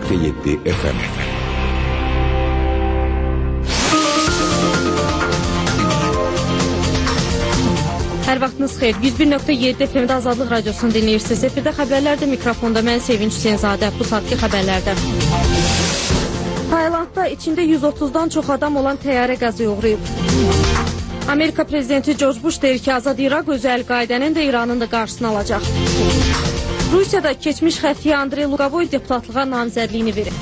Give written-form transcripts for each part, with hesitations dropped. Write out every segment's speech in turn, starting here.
FM. Hər vaxtınız xeyir. 101.7 FM-də Azadlıq Radiosunu dinləyirsiniz. Efirdə xəbərlərdə mikrofonda mən Sevinç Hüseynzadə. Bu saatki xəbərlərdə. Taylandda içində 130-dan çox adam olan təyyarə qəzaya uğrayıb. Amerika prezidenti George Bush deyir ki, Azad İraq özü Əl-Qaidənin də İranın da qarşısını alacaq. Rusiyada keçmiş xəfiyyə Andrey Lugovoy deputatlığa namizədliyini verir.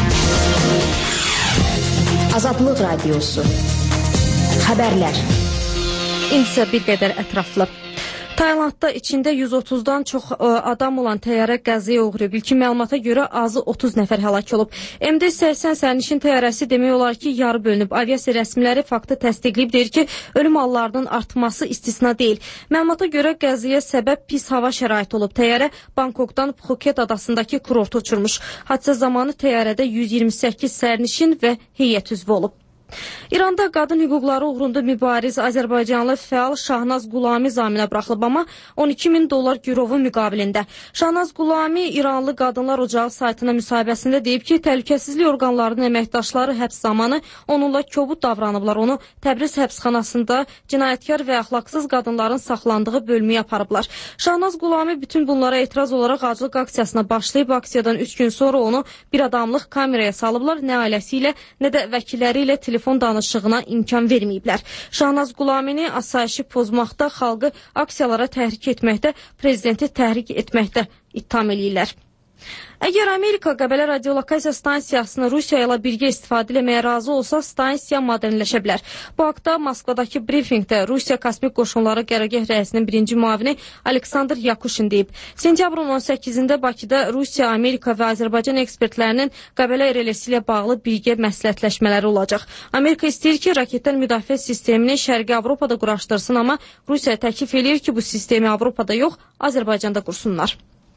Azadlıq Radiosu. Xəbərlər. İndi isə bir qədər ətraflı. Taylandda içində 130-dan çox adam olan təyyarə qəzaya uğrayıb. İlkin məlumata görə azı 30 nəfər həlak olub. MD-80 sərnişin təyyarəsi demək olar ki, yarı bölünüb. Aviasiya rəsmiləri faktı təsdiqləyib, deyir ki, ölüm hallarının artması istisna deyil. Məlumata görə qəzaya səbəb pis hava şəraiti olub. Təyyarə Bangkokdan Phuket adasındakı kurortu uçurmuş. Hadisə zamanı təyyarədə 128 sərnişin və heyət üzvü olub. İranda qadın hüquqları uğrunda mübariz Azərbaycanlı fəal Şahnaz Qulami zaminə buraxılıb, amma $12.000 girovu müqabilində. Şahnaz Qulami İranlı Qadınlar Ocağı saytına müsahibəsində deyib ki, təhlükəsizlik orqanlarının əməkdaşları həbs zamanı onunla kobud davranıblar. Onu Təbriz həbsxanasında cinayətkar və əxlaqsız qadınların saxlandığı bölməyə aparıblar. Şahnaz Qulami bütün bunlara etiraz olaraq aclıq aksiyasına başlayıb, aksiyadan 3 gün sonra onu bir adamlıq kameraya salıblar. Nə ailəsi ilə, nə də vəkilləri ilə telefon danışığına imkan verməyiblər. Şahnaz Qulamini asayişi pozmaqda, xalqı aksiyalara təhrik etməkdə, prezidenti təhrik etməkdə ittiham eləyirlər. Əgər Amerika Qəbələ radiolokasiya stansiyasını Rusiya ilə birgə istifadə eləməyə razı olsa, stansiya modernləşə bilər. Bu haqda Moskvadakı briefingdə Rusiya Kosmik Qoşunları Qərargah rəisinin birinci müavini Aleksandr Yakuşin deyib. Sentyabrın 18-də Bakıda Rusiya, Amerika və Azərbaycan ekspertlərinin Qəbələ RLS ilə bağlı birgə məsləhətləşmələri olacaq. Amerika istəyir ki, raketdən müdafiə sistemini Şərqi Avropada quraşdırsın, amma Rusiya təklif eləyir ki, bu sistemi Avropada yox, Azərbaycanda qursunlar.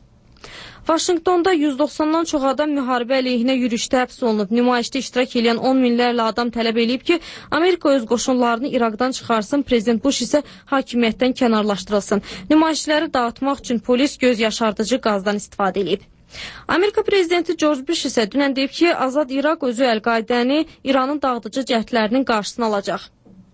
Vaşinqtonda 190-dan çox adam müharibə əleyhinə yürüşdə həbs olunub. Nümayişdə iştirak edən 10 minlərlə adam tələb eləyib ki, Amerika öz qoşunlarını İraqdan çıxarsın, prezident Bush isə hakimiyyətdən kənarlaşdırılsın. Nümayişləri dağıtmaq üçün polis göz yaşardıcı qazdan istifadə eləyib. Amerika prezidenti George Bush isə dünən deyib ki, Azad İraq özü Əl-Qaidəni İranın dağıdıcı cəhdlərinin qarşısını alacaq.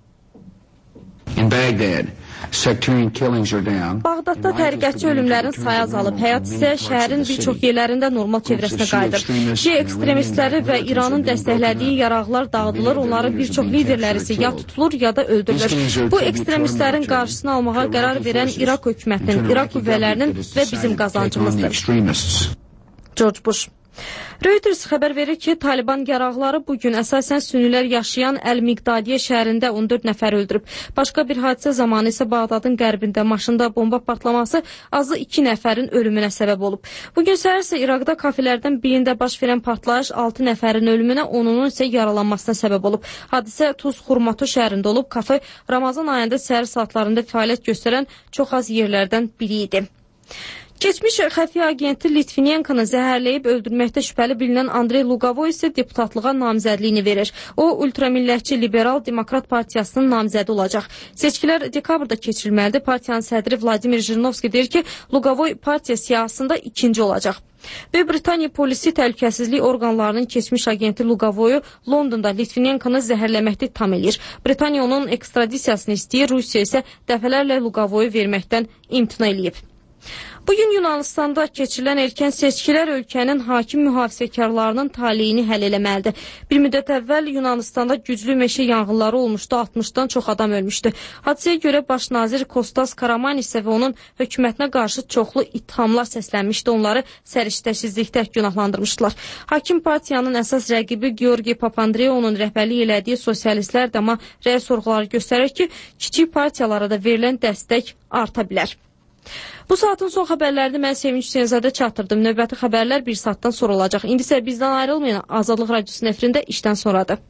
Bağdadda təriqətçi ölümlərin sayı azalıb, həyat isə şəhərin bir çox yerlərində normal çevrəsinə qayıdır. Şiə ekstremistləri və İranın dəstəklədiyi yaraqlar dağıdılır, onların bir çox liderləri isə ya tutulur, ya da öldürülür. Bu ekstremistlərin qarşısını almağa qərar verən İraq hökumətinin, İraq qüvvələrinin və bizim qazancımızdır. George Bush. Reuters xəbər verir ki, Taliban yaraqları bugün əsasən sünnilər yaşayan Əl-Miqdadiyə şəhərində 14 nəfər öldürüb. Başqa bir hadisə zamanı isə Bağdadın qərbində maşında bomba partlaması azı 2 nəfərin ölümünə səbəb olub. Bugün səhər isə İraqda kafelərdən birində baş verən partlayış 6 nəfərin ölümünə, 10'unun isə yaralanmasına səbəb olub. Hadisə Tuz Xurmato şəhərində olub. Kafe Ramazan ayında səhər saatlarında fəaliyyət göstərən çox az yerlərdən biri idi. Keçmiş xəfiyyə agenti Litvinenkonı zəhərləyib öldürməkdə şübhəli bilinən Andrey Lugovoy isə deputatlığa namizədliyini verir. O, ultramillətçi Liberal Demokrat Partiyasının namizədi olacaq. Seçkilər dekabrda keçirilməlidir. Partiyanın sədri Vladimir Jirinovski deyir ki, Lugovoy partiya siyasında ikinci olacaq. Böyük Britaniya polisi təhlükəsizlik orqanlarının keçmiş agenti Lugovoyu Londonda Litvinenkonu zəhərləməkdə ittiham eləyir. Britaniya onun ekstradisiyasını istəyir, Rusiya isə dəfələrlə Lugovoyu verməkdən imtina eləyib. Bugün Yunanistanda keçirilən erkən seçkilər ölkənin hakim mühafizəkarlarının taleyini həll eləməlidir. Bir müddət əvvəl Yunanistanda güclü meşə yanğınları olmuşdu, 60-dan çox adam ölmüşdü. Hadisəyə görə baş nazir Kostas Karamanlis və onun hökumətinə qarşı çoxlu ittihamlar səslənmişdi, onları səriştəsizlikdə günahlandırmışdılar. Hakim partiyanın əsas rəqibi Georgi Papandreou'nun rəhbərlik elədiyi sosialistlər də amma rəy sorğuları göstərir ki, kiçik partiyalara da verilən dəstək arta bilər. Bu saatın son xəbərlərini mən Sevinç Hüseynzadə çatdırdım. Növbəti xəbərlər bir saatdan sonra olacaq. İndi isə bizdən ayrılmayın. Azadlıq Radiosunun efirində işdən sonradır.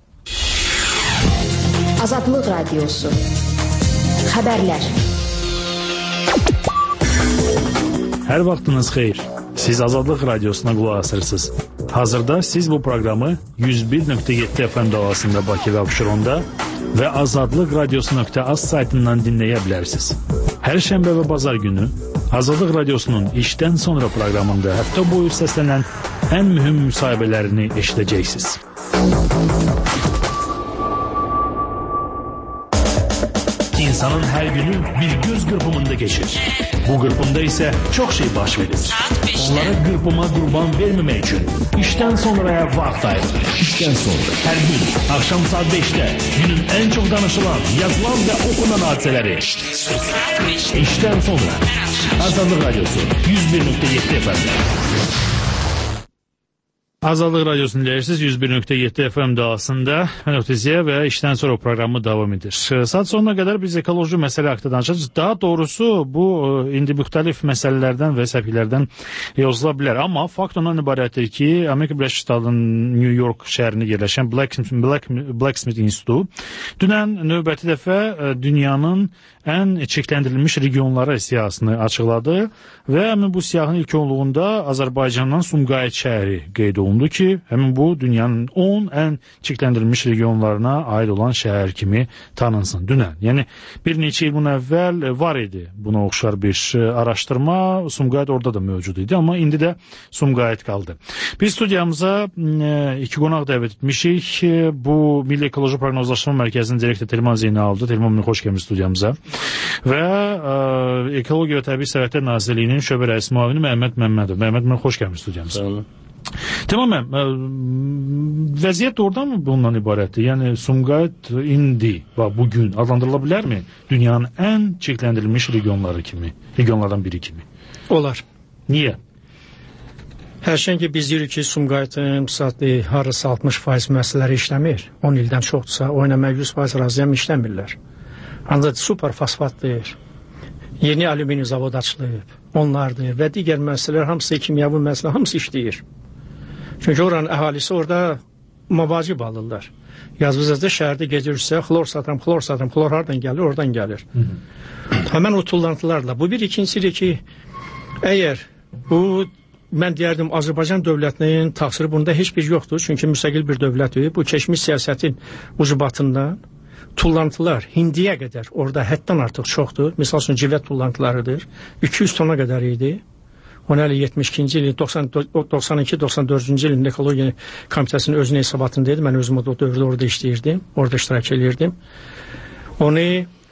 Azadlıq Radiosu. Xəbərlər. Hər vaxtınız xeyir. Siz Azadlıq Radiosuna qulaq asırsınız. Hazırda siz bu proqramı 101.7 FM dalğasında Bakı və Abşeronda və Azadlıq Radiosu.az saytından dinləyə bilərsiniz. Hər şənbə və bazar günü Azadlıq Radiosunun işdən sonra proqramında həftə boyu səslənən ən mühüm müsahibələrini eşidəcəksiniz. İnsanın hər günü bir göz qırpımında geçir. Bu qırpımda isə çox şey baş verir. Onlara qırpıma qurban verməmək üçün işdən sonraya vaxt ayırır. İşdən sonra hər gün axşam saat 5-də günün ən çox danışılan, yazılan və okunan hadisələri. İşdən sonra Azadlıq Radiosu 101.7 FM'də. Azadlıq Radiosunu dinləyirsiniz 101.7 FM dalğasında. Mən Ötəziyə və işdən sonra proqramı davam edir. Saat sonuna qədər biz ekoloji məsələ haqqında danışacağız. Daha doğrusu bu indi müxtəlif məsələlərdən və səfihlərdən yazıla bilər. Amma fakt ondan ibarətdir ki, Amerika Birləşmiş Ştatlarının New York şəhərində yerləşən Blacksmith İnstitutu dünən növbəti dəfə dünyanın ən çirkləndirilmiş regionları siyahısını açıqladı və həmin bu siyahının ilk onluğunda Azərbaycandan Sumqayıt şəhəri qeyd olundu ki, həmin bu dünyanın 10 ən çirkləndirilmiş regionlarına aid olan şəhər kimi tanınsın dünən. Yəni bir neçə il bunun əvvəl var idi buna oxşar bir araşdırma, Sumqayıt orada da mövcud idi, amma indi də Sumqayıt qaldı. Biz studiyamıza iki qonaq dəvət etmişik. Bu Milli Ekoloji Proqnozlaşdırma Mərkəzinin direktoru Telman Zeynaloğludur. Telman, xoş gəlmisiniz studiyamıza. Və Ekologiya və Təbii Sərvətlər Nazirliyinin şöbə rəisi müavini Məhəmməd Məmmədov. Məhəmməd, xoş gəlmisiniz studiyamıza. Tamam, vəziyyət oradan mı bundan ibarətdir? Yəni Sumqayıt indi və bugün adlandırıla bilərmi dünyanın ən çirkləndirilmiş regionlardan biri kimi? Olar. Niyə? Hərçən ki biz deyirik ki, Sumqayıtın harısı 60% müəssisələri işləmir. 10 ildən çoxdursa, oynamaq 100% razıyam işləmirlər. Ancaq superfosfatdır, yeni alüminium zavod açılıb, onlardır və digər müəssisələr hamısı kimyəvi müəssisələr hamısı işləyir. Çünki oranın əhalisi orada mavacib alırlar. Yazvızda şəhərdə gedirsə, xlor satam, xlor hardan gəlir, oradan gəlir. Həmən o tullantılarla. Bu bir, ikincisidir ki, əgər bu mən deyərdim Azərbaycan dövlətinin təqsiri bunda heç bir yoxdur. Çünki müstəqil bir dövlətdir. Bu keçmiş siyasətin ucubatından tullantılar indiyə qədər orada həddən artıq çoxdur. Misal üçün civət tullantılarıdır. 200 tona qədər idi. Onu hələ 72-ci ilin, 92-94-cü ilin Ekologiya Komitəsinin özünün hesabatında idi. Mən özüm o dövrdə orada işləyirdim, orada iştirak edirdim. Onu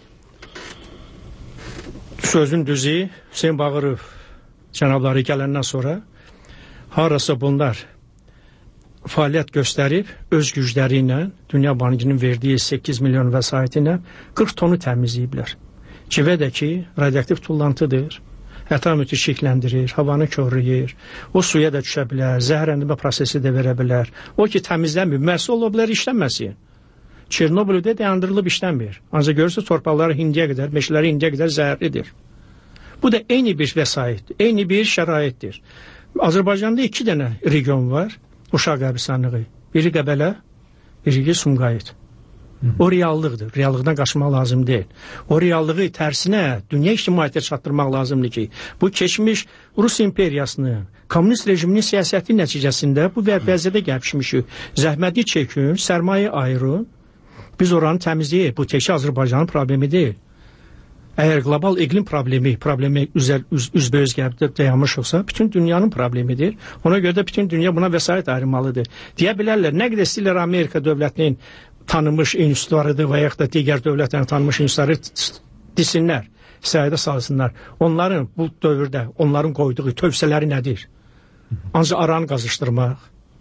sözün düzü Hüseyin Bağırov cənabları gələndən sonra harasa bunlar fəaliyyət göstərib, öz gücləri ilə, Dünya Bankının verdiyi 8 milyon vəsaiti ilə 40 tonu təmizləyiblər. Civədəki radioaktiv tullantıdır, ətrafı çirkləndirir, havanı korlayır, o suya da düşə bilər, zəhərlənmə prosesi də verə bilər. O ki təmizlənmir, məhsul ola bilər işlənməsi. Çernobyldə dayandırılıb işlənmir. Ancaq görürsünüz torpaqları indiyə qədər, meşələri indiyə qədər zəhərlidir. Bu da eyni bir vəsaitdir, eyni bir şəraitdir. Azərbaycanda 2 dənə region var, uşaq qəbristanlığı. Biri Qəbələ, biri Sumqayıt. O reallıqdır, reallıqdan qaçmaq lazım deyil. O reallığı tərsinə dünya ictimaiyyətə çatdırmaq lazımdır ki, bu keçmiş Rus imperiyasının, komünist rejiminin siyasəti nəticəsində bu vəziyyətə gəlmişik. Zəhməti çəkin, sərmayə ayırın, biz oranı təmizləyək. Bu təkcə Azərbaycanın problemi deyil. Əgər qlobal iqlim problemi üzbəüz gəlib dayanmışıqsa, bütün dünyanın problemidir. Ona görə də bütün dünya buna vəsait ayırmalıdır. Deyə bilərlər, nə qədər istəyirlər Amerika dövlətinin tanınmış institutlarıdır və yaxud da digər dövlətlərin tanınmış institutları desinlər, səyədə salsınlar. Onların bu dövrdə, onların qoyduğu tövsiyələri nədir? Ancaq aranı qazışdırmaq.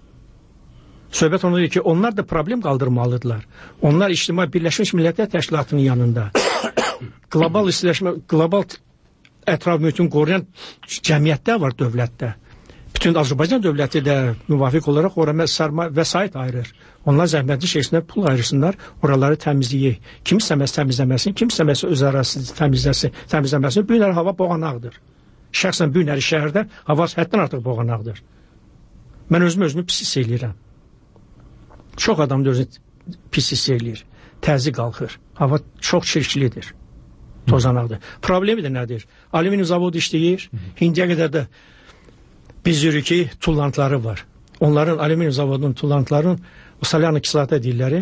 Söhbət ondadır ki, onlar da problem qaldırmalıdırlar. Onlar İctimai Birləşmiş Millətlər Təşkilatının yanında qlobal istiləşmə, qlobal ətraf mühitin qoruyan cəmiyyətlər var dövlətdə. Bütün Azərbaycan dövləti də müvafiq olaraq oraya vəsait ayırır. Onlar zəhmətli şəkildə pul ayırsınlar, oraları təmizləyir. Kim istəməz təmizləməsin, kim istəməz öz ərazisini təmizləməsin. Bu günləri hava boğanaqdır. Şəxsən bu günləri şəhərdə hava həddən artıq boğanaqdır. Mən özümü pis hiss eləyirəm. Çox adam da özünü pis hiss eləyir. Təzyiq qalxır. Hava çox çirklidir. Tozanaqdır. Problemi də nədir? Alüminium zavodu işləyir. İndiyə qədər də biz deyirik ki, tullantıları var. Onların alüminium zavodunun tullantılarının o salyanı kislata deyirləri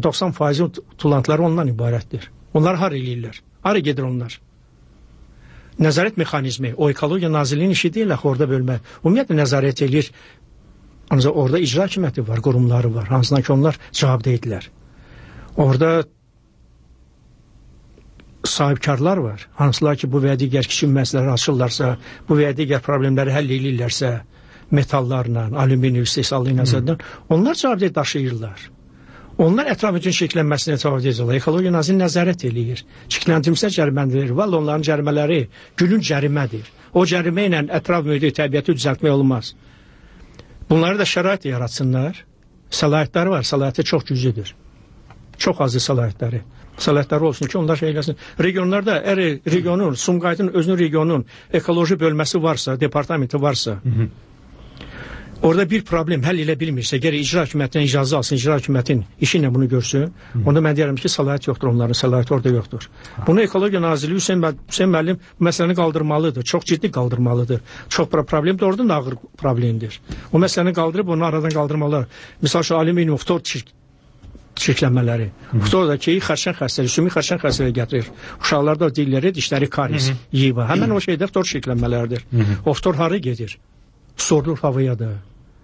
90% tullantıları ondan ibarətdir. Onlar har eləyirlər. Hara gedir onlar? nəzarət mexanizmi, o Ekologiya Nazirliyinin işi deyil axı orada bölmə. Ümumiyyətlə nəzarət eləyir. Ancaq orada icra hakimiyyəti var, qurumları var, hansına ki onlar cavabdehdirlər. Orada sahibkarlar var, hansılar ki bu və ya digər kiçik məsələləri açırlarsa, bu və ya digər problemləri həll edirlərsə, metallarla, alüminium istehsalı ilə onlar cavabdeh daşıyırlar. Onlar ətraf üçün çirklənməsinə cavab edirlər. Ekologiya Nazirliyi nəzarət eləyir. Çirkləndirsə cərimədir. Vallahi onların cərimələri günün cərimədir. O cərimə ilə ətraf mühiti, təbiəti düzəltmək olmaz. Bunları da şərait yaratsınlar. Səlahiyyətləri var. Səlahiyyəti çox güclüdür. Çox azdır səlahiyyətləri. Səlahiyyətləri olsun ki, onlar şey eləsin. Regionlarda regionun, Sumqayıtın özünün regionun ekoloji bölməsi varsa, departamenti varsa, orada bir problem həll elə bilmirsə, gərək icra hakimiyyətindən icazə alsın, icra hakimiyyətin işi ilə bunu görsün. Onda mən deyərəm ki, səlahiyyət yoxdur onların, səlahiyyəti orada yoxdur. Bunu Ekologiya Nazirliyi Hüseyn müəllim bu məsələni qaldırmalıdır, çox ciddi qaldırmalıdır. Çox problem də oradan da ağır problemdir. O məsələni qaldırıb onu aradan qaldırmalıdır. Misal şu alüminium ftor çirklənmələri. Ftor da ki, xərçəng xəstəliyi, sümük xərçəng xəstəliyi gətirir. Uşaqlarda dilləri, dişləri karies, yiva. Həmən o şeydə ftor çirklənmələrdir. O ftor hara gedir? Sorulur havaya da.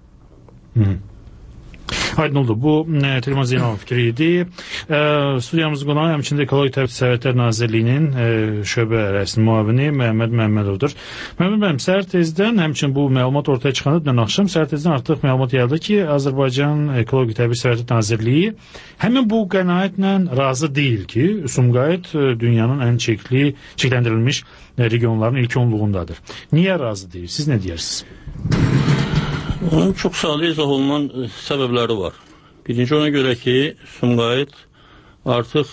Aydın oldu. Bu Telman Zeynalov fikri idi. Studiyamız qonağı həmçində Ekoloji Təbii Sərvətlər Nazirliyinin şöbə rəisinin müavini Məhəmməd Məmmədovdur. Məhəmməd müəllim, səhər tezdən həmçinin bu məlumat ortaya çıxanda dünən axşam səhər tezdən artıq məlumat yayıldı ki, Azərbaycan Ekoloji Təbii Sərvətlər Nazirliyi həmin bu qənaətlə razı deyil ki, Sumqayıt dünyanın ən çirkləndirilmiş regionların ilk 10-luğundadır. Niyə razı deyil? Siz nə deyirsiniz? Onun çox sadə izah olunan səbəbləri var. Birinci ona görə ki, Sumqayıt artıq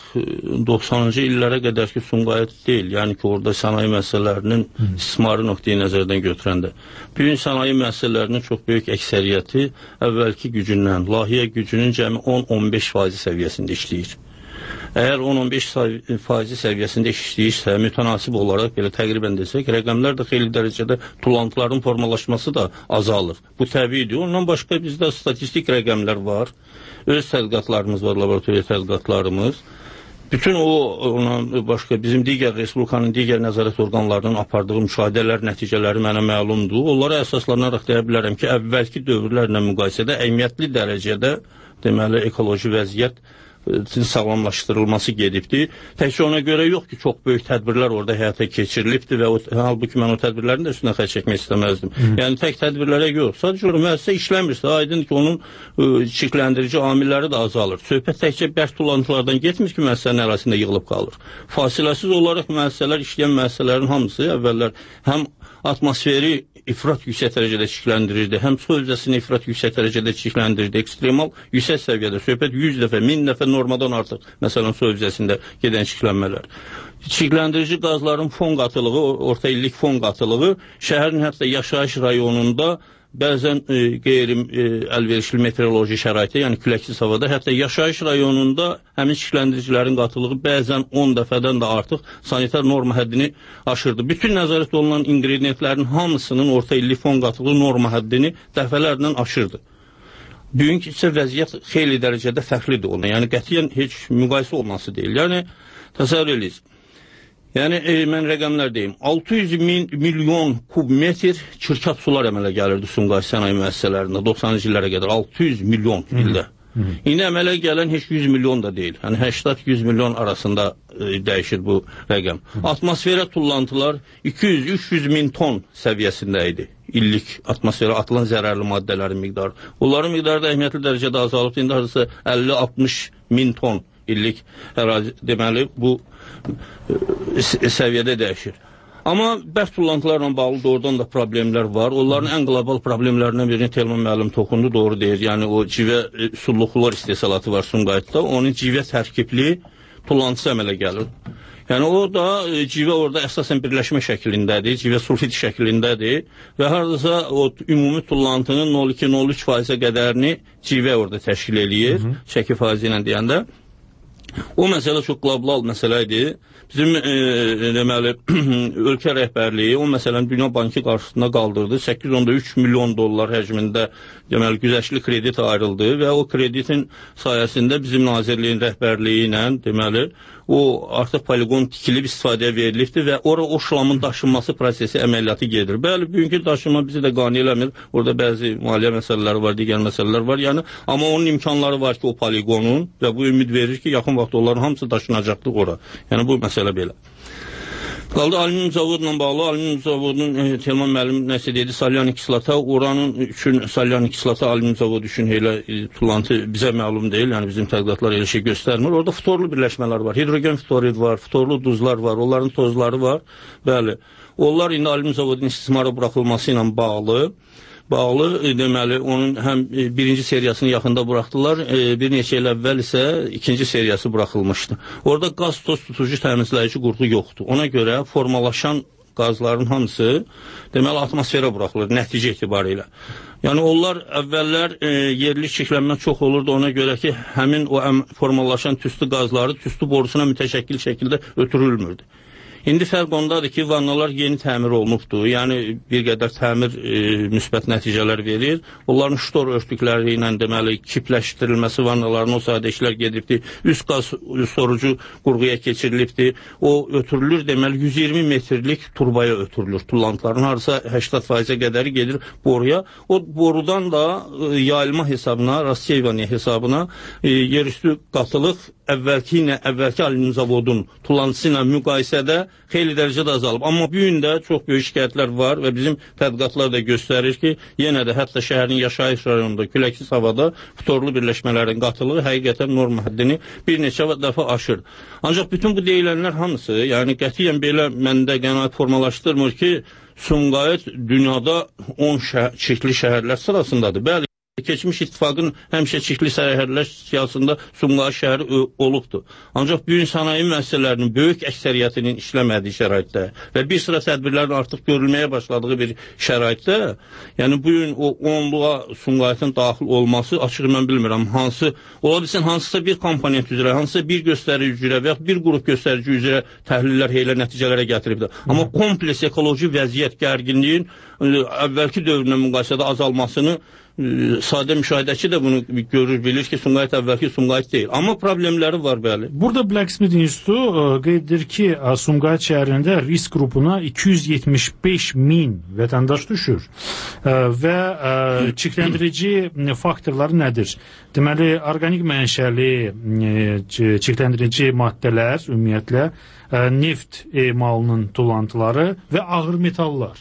90-cı illərə qədər ki, Sumqayıt deyil. Yəni ki, orada sənaye məsələlərinin istismarı nöqteyi nəzərdən götürəndə. Bugün sənaye məsələlərinin çox böyük əksəriyyəti əvvəlki gücündən, layihə gücünün cəmi 10-15% səviyyəsində işləyir. Əgər 10-15% səviyyəsində işləyirsə, mütənasib olaraq belə təqribən desək, rəqəmlər də xeyli dərəcədə tullantıların formalaşması da azalır. Bu təbiidir. Ondan başqa bizdə statistik rəqəmlər var. Öz tədqiqatlarımız var, laboratoriya tədqiqatlarımız. Bütün ondan başqa bizim digər Respublikanın digər nəzarət orqanlarının apardığı müşahidələr nəticələri mənə məlumdur. Onlara əsaslanaraq deyə bilərəm ki, əvvəlki dövrlərlə müqayisədə əhəmiyyətli dərəcədə deməli ekoloji vəziyyət sağlamlaşdırılması gedibdir. Təkcə ona görə yox ki, çox böyük tədbirlər orada həyata keçirilibdir və halbuki mən o tədbirlərin də üstünə xərc çəkmək istəməzdim. Yəni tək tədbirlərə yox. Sadəcə o müəssisə işləmirsə, aydındır ki, onun çirkləndirici amilləri də azalır. Söhbət təkcə bərk tullantılardan getmir ki, müəssisənin ərazisində yığılıb qalır. Fasiləsiz olaraq müəssisələr, işləyən müəssisələrin hamısı əvvəllər həm atmosferi ifrat yüksək dərəcədə çirkləndirirdi, həm su hövzəsini ifrat yüksək dərəcədə çirkləndirirdi, ekstremal yüksək səviyyədə, söhbət 100 dəfə, 1000 dəfə normadan artıq, məsələn, su hövzəsində gedən çirklənmələr. Çirkləndirici qazların fon qatılığı, orta illik fon qatılığı şəhərin hətta yaşayış rayonunda bəzən qeyri-əlverişli meteoroloji şəraitə, yəni küləksiz havada, hətta yaşayış rayonunda həmin çirkləndiricilərin qatılığı bəzən 10 dəfədən də artıq sanitar norma həddini aşırdı. Bütün nəzarət olunan ingrediyentlərin hamısının orta illik fon qatılığı norma həddini dəfələrlə aşırdı. Bugünkü isə vəziyyət xeyli dərəcədə fərqlidir ona, yəni qətiyyən heç müqayisə olması deyil. Yəni, təsəvvür edirsiniz. Yəni, mən rəqəmlər deyim, 600 milyon kubmetr çirkab sular əmələ gəlirdi Sumqayıt sənaye müəssisələrində 90-cı illərə qədər, 600 milyon ildə. İndi əmələ gələn heç 100 milyon da deyil, yəni 80-100 milyon arasında dəyişir bu rəqəm. Atmosferə tullantılar 200-300 min ton səviyyəsində idi, illik atmosferə atılan zərərli maddələrin miqdarı. Onların miqdarı da əhəmiyyətli dərəcədə azalıb, indi hardasa 50-60 min ton illik ərazi, deməli, bu səviyyədə dəyişir. Amma bərk tullantılarla bağlı doğrudan da problemlər var. Onların ən qlobal problemlərindən birini Telman müəllim toxundu, doğru deyir. Yəni o civə sulluqlar istehsalatı var Sumqayıtda. Onun civə tərkibli tullantısı əmələ gəlir. Yəni o da civə orada əsasən birləşmə şəklindədir, civə sulfit şəklindədir və hardasa o ümumi tullantının 0,2-0,3% qədərini civə orada təşkil eləyir, çəki faizi ilə deyəndə. O məsələ çox qlobal məsələ idi. bizim deməli ölkə rəhbərliyi o məsələni Dünya Bankı qarşısında qaldırdı. 8.3 milyon dollar həcmində deməli güzəştli kredit ayrıldı və o kreditin sayəsində bizim nazirliyin rəhbərliyi ilə deməli o artıq poliqon tikilib istifadəyə verilibdir və o şlamın daşınması prosesi əməliyyatı gedir. Bəli, bugünkü daşınma bizi də qane eləmir. Orada bəzi maliyyə məsələləri var, digər məsələlər var. Yəni, amma onun imkanları var ki, o poliqonun və bu ümid verir ki, yaxın vaxt onların hamısı daşınacaqdır ora. Yəni, bu məsələ belə. Qaldı alüminium zavodla bağlı. Alüminium zavodunun Telman müəllim nəsə dedi, salyanik kislata, oranın üçün salyanik kislata alüminium zavodu üçün elə tullantı bizə məlum deyil. Yəni bizim tədqiqatlar elə şey göstərmir. Orada ftorlu birləşmələr var. Hidrogen ftorid var, ftorlu duzlar var, onların tozları var. Bəli. Onlar indi alüminium zavodunun istismara buraxılması ilə bağlı deməli onun həm birinci seriyasını yaxında buraxdılar, bir neçə il əvvəl isə ikinci seriyası buraxılmışdı. Orada qaz toz tutucu təmizləyici qurğu yoxdur. Ona görə formalaşan qazların hamısı deməli atmosferə buraxılır nəticə etibarilə. Yəni onlar əvvəllər yerli çirklənmə çox olurdu, ona görə ki, həmin o formalaşan tüstü qazları tüstü borusuna mütəşəkkil şəkildə ötürülmürdü. İndi fərq ondadır ki, vannalar yeni təmir olunubdur. Yəni, bir qədər təmir müsbət nəticələr verir. Onların ştor örtükləri ilə deməli, kipləşdirilməsi vannaların o sayda işlər gedibdir. Üst qaz sorucu qurğuya keçirilibdir. O ötürülür, deməli, 120 metrlik turbaya ötürülür. Tullantıların harasa 80%-ə qədəri gedir boruya. O borudan da yayılma hesabına, Rossiyevaniya hesabına yerüstü qatılıq əvvəlki alüminium zavodun tullantısı ilə müqayisədə xeyli dərəcədə azalıb. Amma bu gün də çox böyük şikayətlər var və bizim tədqiqatlar da göstərir ki, yenə də hətta şəhərin yaşayış rayonunda küləksiz havada ftorlu birləşmələrin qatılığı həqiqətən norma həddini bir neçə dəfə aşır. Ancaq bütün bu deyilənlər hamısı, yəni qətiyyən belə məndə qənaət formalaşdırmır ki, Sumqayıt dünyada 10 çirkli şəhərlər sırasındadır. Bəli, keçmiş ittifaqın həmişə çirkli şəhərlər siyasında Sumqayıt şəhəri olubdur. Ancaq bugün sənaye müəssisələrinin böyük əksəriyyətinin işləmədiyi şəraitdə və bir sıra tədbirlərin artıq görülməyə başladığı bir şəraitdə, yəni bugün o 10-luğa Sumqayıtın daxil olması açıq mən bilmirəm. Ola bilsin, hansısa bir komponent üzrə, hansısa bir göstərici üzrə və yaxud bir qrup göstərici üzrə təhlillər elə nəticələrə gətiribdir. Amma kompleks ekoloji vəziyyət gərginliyin əvvəlki dövrünə müqayisədə azalmasını sadə müşahidəçi də bunu görür, bilir ki, Sumqayıt əvvəlki Sumqayıt deyil. Amma problemləri var, bəli. Burada Blacksmith İnstitutu qeyd edir ki, Sumqayıt şəhərində risk qrupuna 275 min vətəndaş düşür və çirkləndirici faktorları nədir? Deməli, orqanik mənşəli çirkləndirici maddələr, ümumiyyətlə, neft emalının tullantıları və ağır metallar.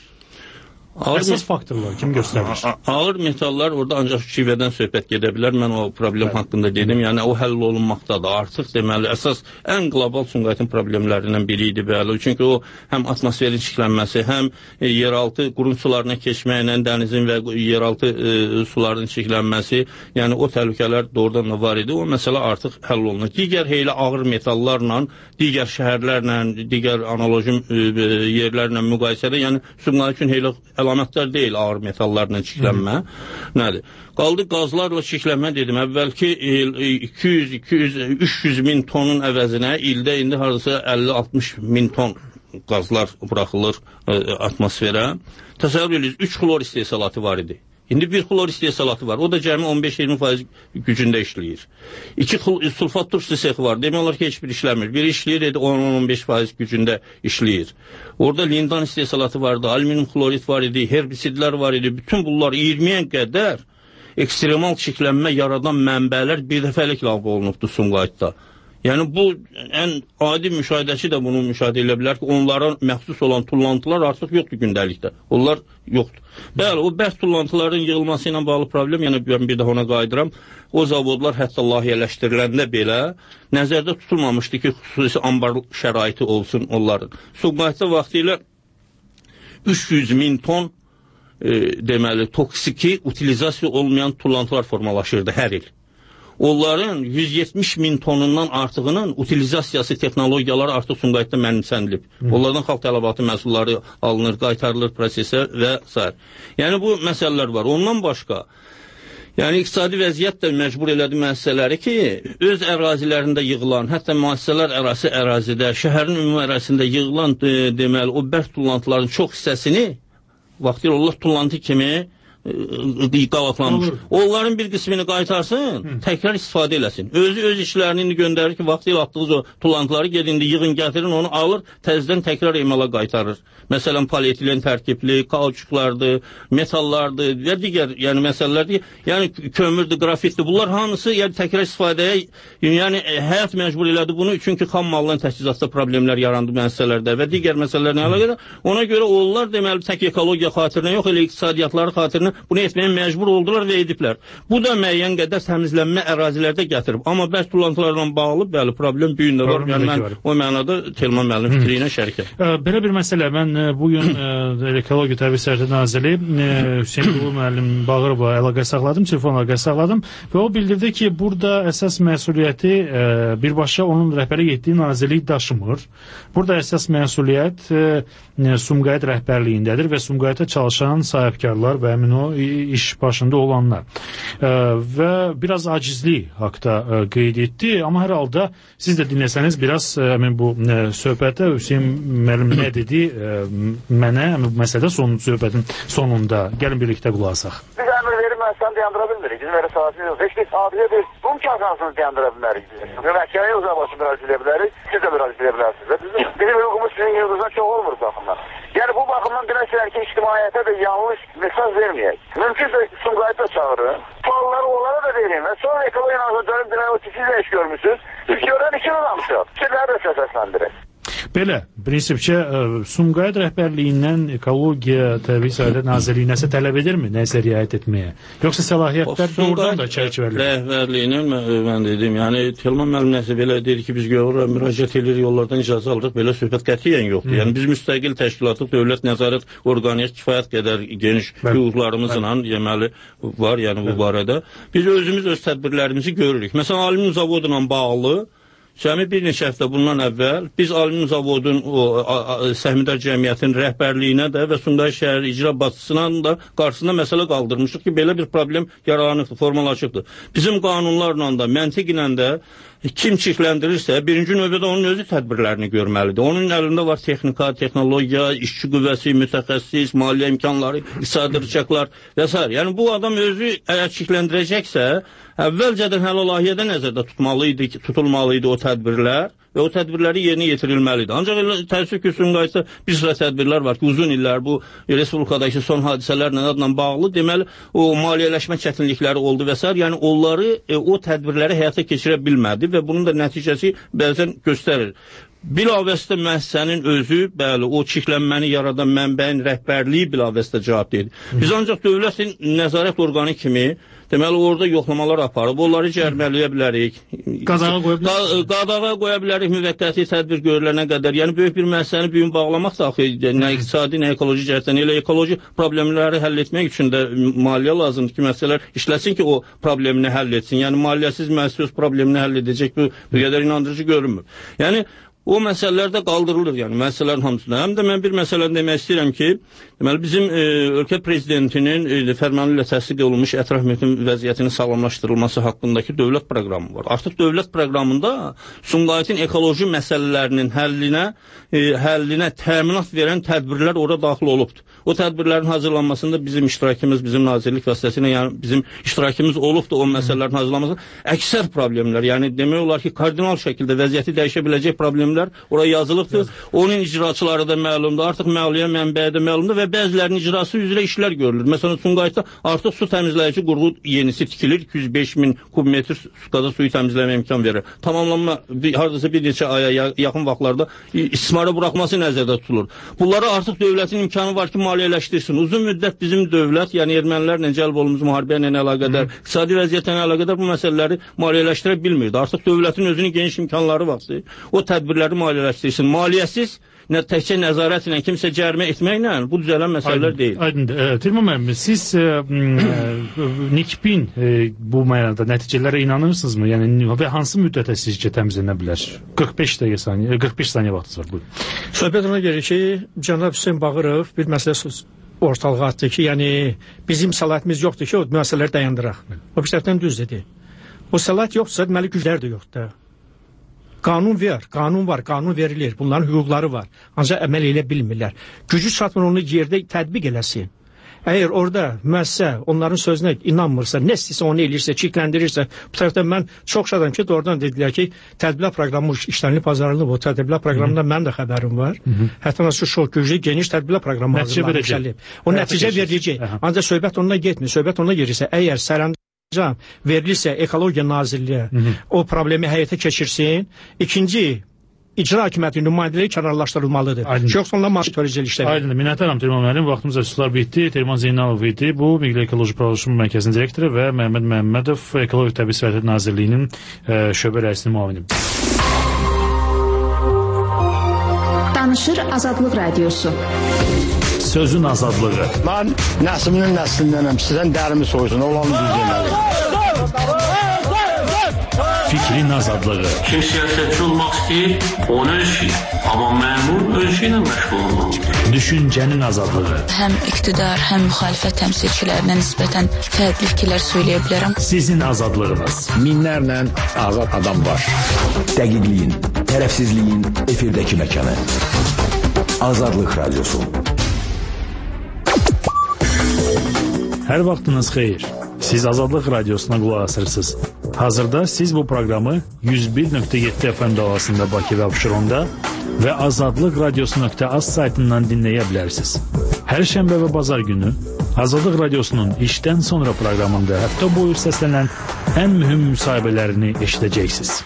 Əsas faktorlar kim göstərir? Ağır metallar orada ancaq şivədən söhbət gedə bilər. Mən o problem haqqında dedim. Yəni o həll olunmaqdadır. Artıq deməli əsas ən qlobal Sumqayıtın problemlərindən biri idi, bəli. Çünki o həm atmosferin çirklənməsi, həm yeraltı qurun sularına keçməklə dənizin və yeraltı suların çirklənməsi, yəni o təhlükələr doğrudan da var idi. O məsələ artıq həll olunur. Digər heylə ağır metallarla, digər şəhərlərlə, digər analoji yerlərlə müqayisədə, yəni Sumqayıt üçün heylə əlamətlər deyil ağır metallarla çirklənmə. Nədir? Qaldı qazlarla çirklənmə dedim. Əvvəlki 200-300 min tonun əvəzinə ildə indi hardasa 50-60 min ton qazlar buraxılır atmosferə. Təsəvvür edirsiniz, 3 xlor istehsalatı var idi. İndi bir xlor istehsalatı var. O da cəmi 15-20% gücündə işləyir. 2 sulfat turşusu sexi var. Demək olar ki, heç bir işləmir. Biri işləyir, 10-15% gücündə işləyir. Orada lindan istehsalatı vardı, alüminium xlorid var idi, herbisidlər var idi. Bütün bunlar 20-yə qədər ekstremal çirklənmə yaradan mənbələr bir dəfəlik ləğv olunubdur Sumqayıtda. Yəni bu ən adi müşahidəçi də bunu müşahidə edə bilər ki, onlara məxsus olan tullantılar artıq yoxdur gündəlikdə. Onlar yoxdur. Bəli, o bərk tullantıların yığılması ilə bağlı problem, yəni mən bir daha ona qayıdıram. O zavodlar hətta layihələşdiriləndə belə nəzərdə tutulmamışdı ki, xüsusi ambar şəraiti olsun onların. Sumqayıtda vaxtilə 300 min ton deməli toksiki utilizasiya olmayan tullantılar formalaşırdı hər il. Onların 170 min tonundan artığının utilizasiyası, texnologiyaları artıq Sumqayıtda mənimsənilib. Onlardan xalq tələbatı məhsulları alınır, qaytarılır prosesə və s. Yəni bu məsələlər var. Ondan başqa, Yəni iqtisadi vəziyyət də məcbur elədi müəssisələri ki, öz ərazilərində yığılan, hətta müəssisələr ərazidə, şəhərin ümumi ərazisində yığılan deməli o bərk tullantıların çox hissəsini vaxtilə onlar tullantı kimi qavatlanmış. Onların bir qismini qaytarsın, təkrar istifadə eləsin. Öz işlərini göndərir ki, vaxtilə atdığınız o tullantıları gedindi, yığın, gətirin, onu alır, təzədən təkrar emala qaytarır. Məsələn, polietilen tərkibli, kauçuklardır, metallardır və digər məsələlərdir. Yəni kömürdür, qrafitdir. Bunlar hamısı təkrar istifadəyə, yəni həyat məcbur elədi bunu, çünki xam malların təchizatda problemlər yarandı müəssisələrdə və digər məsələlərlə əlaqədar. Ona görə onlar deməli tək ekologiya xatirinə yox, elə iqtisadiyyatları xatirinə bunu etməyə məcbur oldular və ediblər. Bu da müəyyən qədər təmizlənmə ərazilərdə gətirib. Amma bərk tullantılarla bağlı bəli problem büyündə var. Yəni mən o mənada Telman müəllim fikri ilə şərikəm. Belə bir məsələ, mən bugün Ekologiya Təbii Sərvət Naziri Hüseyn müəllim Bağırova əlaqə saxladım, telefon əlaqə saxladım və o bildirdi ki, burada əsas məsuliyyəti birbaşa onun rəhbərlik etdiyi nazirlik daşımır. Burada əsas məsuliyyət Sumqayıt rəhbərliyindədir və Sumqayıtda çalışan sahibkarlar və həmin o iş başında olanlar. Və biraz acizlik haqda qeyd etdi, amma hər halda siz də dinləsəniz biraz bu söhbətə Hüseyin müəllim nə dedi mənə bu məsələdə söhbətin sonunda. Gəlin birlikdə qulaq asaq. Biz əmr verib məsələni dayandıra bilmirik. Bizim elə sahəsiniz yox. Heç bir sadəcə bir qum kazansını dayandıra bilmərik. Məhkəməyə uzaqlaşın müraciət edə bilərik. Siz də müraciət edə bilərsiniz. Bizim hüququmuz sizin hüququnuzdan çox olmur bu baxımdan. Yəni bu baxımdan demək istəyirəm ki, ictimaiyyətə də yanlış mesaj verməyək. Mümkünsə Sumqayıtda çağırın. Sualları onlara da verin və sonra ekologiya nazirlərinin demək o siz də iş görmüsünüz. Biz görən iki adamsınız. Sizləri də səsləndirin. Belə, prinsipcə Sumqayıt rəhbərliyindən Ekologiya Təbii Sərvət Nazirliyi nəsə tələb edirmi, nəsə riayət etməyə? Yoxsa səlahiyyətlər doğrudan da çərçivəli? Rəhbərliyinin mən dedim, yəni Telman müəllim nəsə belə deyir ki, biz görürük, müraciət edirik, yollardan icazə alırıq, belə söhbət qətiyyən yoxdur. Yəni biz müstəqil təşkilatıq, dövlət nəzarət orqaniyyə kifayət qədər geniş hüquqlarımızla deməli var, yəni bu barədə. Biz özümüz öz tədbirlərimizi görürük. Məsələn, alüminium zavoduyla bağlı cəmi bir neçə həftə bundan əvvəl biz alüminium zavodun səhmdar cəmiyyətin rəhbərliyinə də və Sumqayıt şəhər icra başçısına da qarşısında məsələ qaldırmışıq ki, belə bir problem yaralanıbdır, formalaşıbdır. Bizim qanunlarla da, məntiqlə də kim çirkləndirirsə, birinci növbədə onun özü tədbirlərini görməlidir. Onun əlində var texnika, texnologiya, işçi qüvvəsi, mütəxəssis, maliyyə imkanları, iqtisadi rıçaqlar və s. Yəni bu adam özü əgər çirkləndirəcəksə, əvvəlcədən hələ layihədə nəzərdə tutulmalı idi o tədbirlər və o tədbirləri yerinə yetirilməlidir. Ancaq təəssüf ki, Sumqayıtda bir sıra tədbirlər var ki, uzun illər bu Respublikadakı son hadisələrlə adla bağlı, deməli, o maliyyələşmə çətinlikləri oldu və s. Yəni onları, o tədbirləri həyata keçirə bilmədi və bunun da nəticəsi bəzən göstərir. Bilavəstə müəssisənin özü, bəli, o çirklənməni yaradan mənbəyin rəhbərliyi bilavəstə cavab deyil. Biz ancaq dövlətin nəzarət orqanı kimi, deməli, orada yoxlamalar aparıb, onları cərmələyə bilərik. Qadağa qoya bilərik müvəqqəti tədbir görülənə qədər. Yəni, böyük bir müəssisəni büyün bağlamaq da, nə iqtisadi, nə ekoloji cəhətdən, elə ekoloji problemləri həll etmək üçün də maliyyə lazımdır ki, məsələlər işləsin ki, o problemini həll etsin. Yəni, maliyyəsiz müəssisə öz problemini həll edəcək, bu qədər inandırıcı görünmür. Yəni, o məsələlər də qaldırılır, yəni məsələlərin hamısında. Həm də mən bir məsələ demək istəyirəm ki, deməli bizim ölkə prezidentinin fərmanı ilə təsdiq olunmuş ətraf mühitin vəziyyətinin sağlamlaşdırılması haqqındakı dövlət proqramı var. Artıq dövlət proqramında Sumqayıtın ekoloji məsələlərinin həllinə təminat verən tədbirlər orada daxil olubdur. O tədbirlərin hazırlanmasında bizim iştirakımız, bizim nazirlik vasitəsilə, yəni bizim iştirakımız olubdur o məsələlərin hazırlanmasında. Əksər problemlər, yəni demək olar ki, kardinal şəkildə vəziyyəti dəyişə biləcək problemlər oraya yazılıbdır. Onun icraçıları da məlumdur, artıq maliyyə mənbəyi də məlumdur və bəzilərinin icrası üzrə işlər görülür. Məsələn, Sumqayıtda artıq su təmizləyici qurğu yenisi tikilir, 205 min kubmetr sukada suyu təmizləmə imkan verir. Tamamlanma hardasa bir neçə aya yaxın vaxtlarda istismara buraxması nəzərdə tutulur. Bunlara artıq dövlətin imkanı var ki, maliyyələşdirsin. Uzun müddət bizim dövlət, yəni ermənilərlə cəlb olunmuş müharibə ilə əlaqədar, iqtisadi vəziyyətlə əlaqədar bu məsələləri maliyyələşdirə bilmirdi. Artıq dövlətin özünün geniş imkanları vaxtı o tədbirləri maliyyələşdirsin. Maliyyəsiz təkcə nəzarətlə, kimsə cərimə etməklə bu düzələn məsələlər deyil. Aydındır. Telman müəllim, siz NİKBİN bu mənada nəticələrə inanırsınızmı? Yəni və hansı müddətə sizcə təmizlənə bilər? 45 saniyə vaxtınız var. Buyurun. Söhbət ona gəlir ki, cənab Hüseyn Bağırov bir məsələ ortalığa atdı ki, yəni bizim səlahiyyətimiz yoxdur ki, o müəssisələri dayandıraq. O bir tərəfdən düz dedi. O səlahiyyət yoxdursa, deməli güclər də yoxdur. Qanun var, qanun verilir, bunların hüquqları var. Ancaq əməl elə bilmirlər. Gücü çatmır onu yerdə tətbiq eləsin. Əgər orada müəssisə onların sözünə inanmırsa, nə istəyirsə onu eləyirsə, çirkləndirirsə, bu tərəfdən mən çox şadam ki, oradan dedilər ki, tədbirlər proqramı işlənilib, pazarlanıb. O tədbirlər proqramından mənim də xəbərim var. Hətta çox güclü, geniş tədbirlər proqramı hazırlanıb. O nəticə veriləcək. Ancaq söhbət ondan getmir. Söhbət ondan gedirsə, əgər sərəncam verilirsə Ekologiya Nazirliyə o problemi həyata keçirsin. İkinci, icra hakimiyyətinin nümayəndələri kənarlaşdırılmalıdır. Yoxsa ondan monitorizm işləri. Aydındır. Minnətdaram Telman müəllim. Vaxtımız sular bitdi. Telman Zeynalov idi. Bu Milli Ekoloji Paylaşım Mərkəzinin direktoru və Məhəmməd Məmmədov Ekoloji Təbii Sərvət Nazirliyinin şöbə rəisinin müavini. Danışır Azadlıq Radiosu. Sözün azadlığı. Mən nəsliminin nəslindənəm. Sizdən dərimi soysun. Olanı düz deməli. Fikrin azadlığı. Kim siyasetçi olmaq istəyir, onu ölçür. Amma məmur ölçü ilə məşğul olmalıdır. Düşüncənin azadlığı. Həm iqtidar, həm müxalifət təmsilçilərinə nisbətən fərqli fikirlər söyləyə bilərəm. Sizin azadlığınız. Minlərlə azad adam var. Dəqiqliyin, tərəfsizliyin efirdəki məkanı. Azadlıq Radiosu. Hər vaxtınız xeyir. Siz Azadlıq Radiosuna qulaq asırsınız. Hazırda siz bu proqramı 101.7 FM dalğasında Bakı və Abşeronda və azadlıqradiosu.az saytından dinləyə bilərsiniz. Hər şənbə və bazar günü Azadlıq Radiosunun işdən sonra proqramında həftə boyu səslənən ən mühüm müsahibələrini eşidəcəksiniz.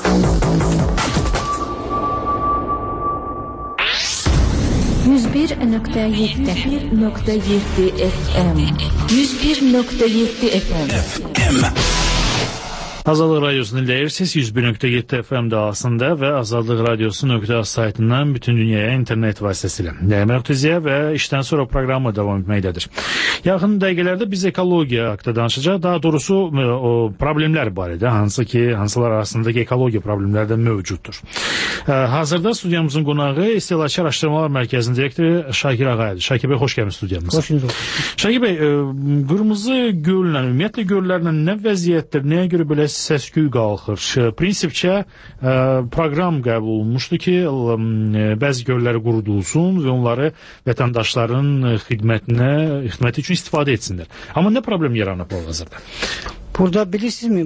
Azadlıq Radiosunu dinləyirsiniz 101.7 FM dalğasında və Azadlıq Radiosu.az saytından bütün dünyaya internet vasitəsilə. Mərtəziyə və işdən sonra proqramı davam etməkdədir. Yaxın dəqiqələrdə biz ekologiya haqqında danışacaq. Daha doğrusu o problemlər barədə, hansılar arasındakı ekologiya problemləri də mövcuddur. Hazırda studiyamızın qonağı İstehlakçı Araşdırmalar Mərkəzinin direktoru Şakir Ağayev. Şakir bəy, xoş gəlmisiniz studiyamıza. Xoş bulduk. Şakir bəy, qırmızı göllə, ümumiyyətlə göllərlə nə vəziyyətdir, nəyə görə belə səs-küy qalxır? Prinsipcə proqram qəbul olunmuşdu ki, bəzi gölləri qurudulsun və onları vətəndaşların xidməti üçün istifadə etsinlər. Amma nə problem yaranıb hal-hazırda? Burada bilirsinizmi,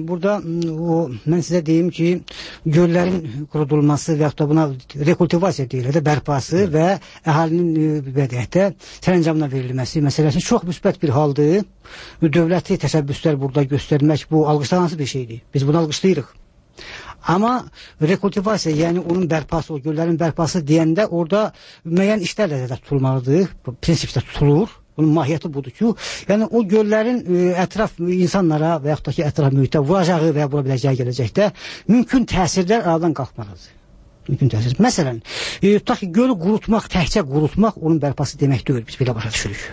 mən sizə deyim ki, göllərin qurudulması və yaxud da buna rekultivasiya deyilir də, bərpası və əhalinin vədiyyətdə sərəncamına verilməsi məsələsi çox müsbət bir haldır. Dövləti təşəbbüslər burada göstərmək bu alqışlanası bir şeydir. Biz bunu alqışlayırıq. Amma rekultivasiya, yəni onun bərpası, o göllərin bərpası deyəndə orada müəyyən işlərlə də tutulmalıdır, prinsipdə tutulur. Bunun mahiyyəti budur ki, yəni o göllərin ətraf insanlara və yaxud da ki, ətraf mühitə vuracağı və ya vura biləcəyi gələcəkdə mümkün təsirlər aradan qalxmalıdır. Mümkün təsir. Məsələn, tutaq ki, gölü qurutmaq, təkcə qurutmaq onun bərpası demək deyil, biz belə başa düşürük.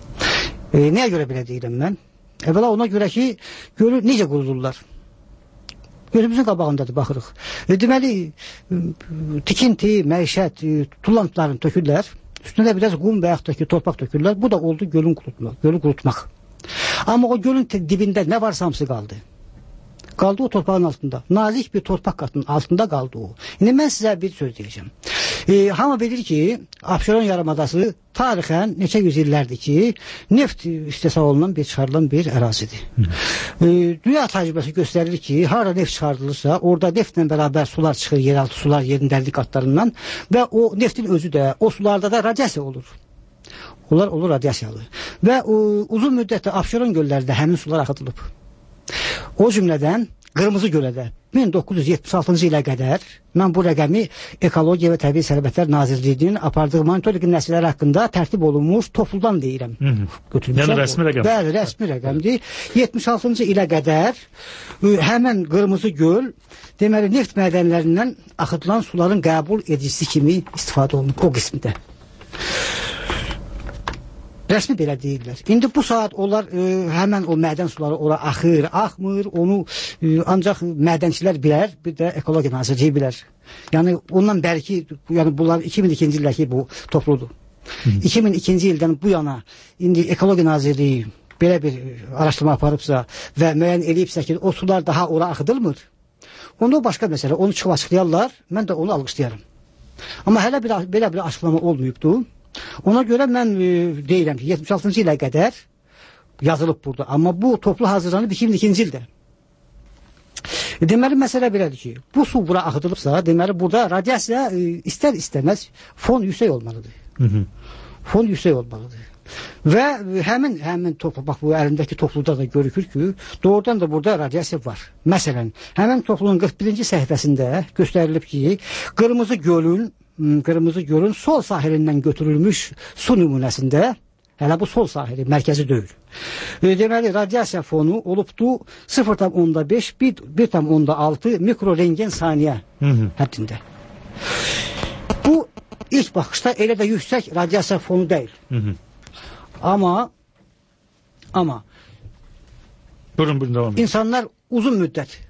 Nəyə görə belə deyirəm mən? Əvvəla ona görə ki, gölü necə qurudurlar? Gözümüzün qabağındadır, baxırıq. Deməli, tikinti, məişət, tullantılarını tökürlər. Üstündə biraz qum və yaxud da ki, torpaq tökürlər. Bu da oldu gölü qurutmaq. Amma o gölün dibində nə varsa hamısı qaldı. Qaldı o torpağın altında. Nazik bir torpaq qatının altında qaldı o. İndi mən sizə bir söz deyəcəm. Hamı bilir ki, Abşeron yarımadası tarixən neçə yüz illərdir ki, neft istehsal olunan çıxarılan bir ərazidir. Dünya təcrübəsi göstərir ki, harada neft çıxardılırsa, orada neftlə bərabər sular çıxır, yeraltı sular, yerin dərinlik qatlarından və o neftin özü də, o sularda da radiasiya olur. Onlar olur radiasiyalı. Və uzun müddətdə Abşeron göllərində həmin sular axıdılıb. O cümlədən Qırmızı Gölədə 1976-cı ilə qədər mən bu rəqəmi Ekologiya və Təbii Sərvətlər Nazirliyinin apardığı monitorinq nəticələri haqqında tərtib olunmuş topludan deyirəm. Yəni rəsmi rəqəm. Bəli, rəsmi rəqəmdir. 76-cı ilə qədər həmən Qırmızı Göl deməli neft mədənlərindən axıdılan suların qəbul edicisi kimi istifadə olunub o qismində. Rəsmi belə deyirlər. İndi bu saat onlar həmən o mədən suları ora axır, axmır, onu ancaq mədənçilər bilər, bir də Ekologiya Nazirliyi bilər. Yəni ondan bəlkə, yəni bunlar 2002-ci ildəki bu topludur. 2002-ci ildən bu yana indi Ekologiya Nazirliyi belə bir araşdırma aparıbsa və müəyyən eləyibsə ki, o sular daha ora axıdılmır. Onda o başqa məsələ. Onu çıxıb açıqlayarlar, mən də onu alqışlayaram. Amma hələ belə bir açıqlama olmayıbdı. Ona görə mən deyirəm ki, 76-cı ilə qədər yazılıb burada. Amma bu toplu hazırlanıb 2002-ci ildə. Deməli, məsələ belədir ki, bu su bura axıdılıbsa, deməli, burada radiasiya istər-istəməz fon yüksək olmalıdır. Fon yüksək olmalıdır. Və həmin toplu, bax bu əlindəki topluda da görükür ki, doğrudan da burada radiasiya var. Məsələn, həmin toplunun 41-ci səhifəsində göstərilib ki, Qırmızı Gölün sol sahilindən götürülmüş su nümunəsində, hələ bu sol sahili, mərkəzi deyil. Deməli, radiasiya fonu olubdu 0,5, 1,6 mikrorengen saniyə həddində. Bu, ilk baxışda elə də yüksək radiasiya fonu deyil. Amma insanlar uzun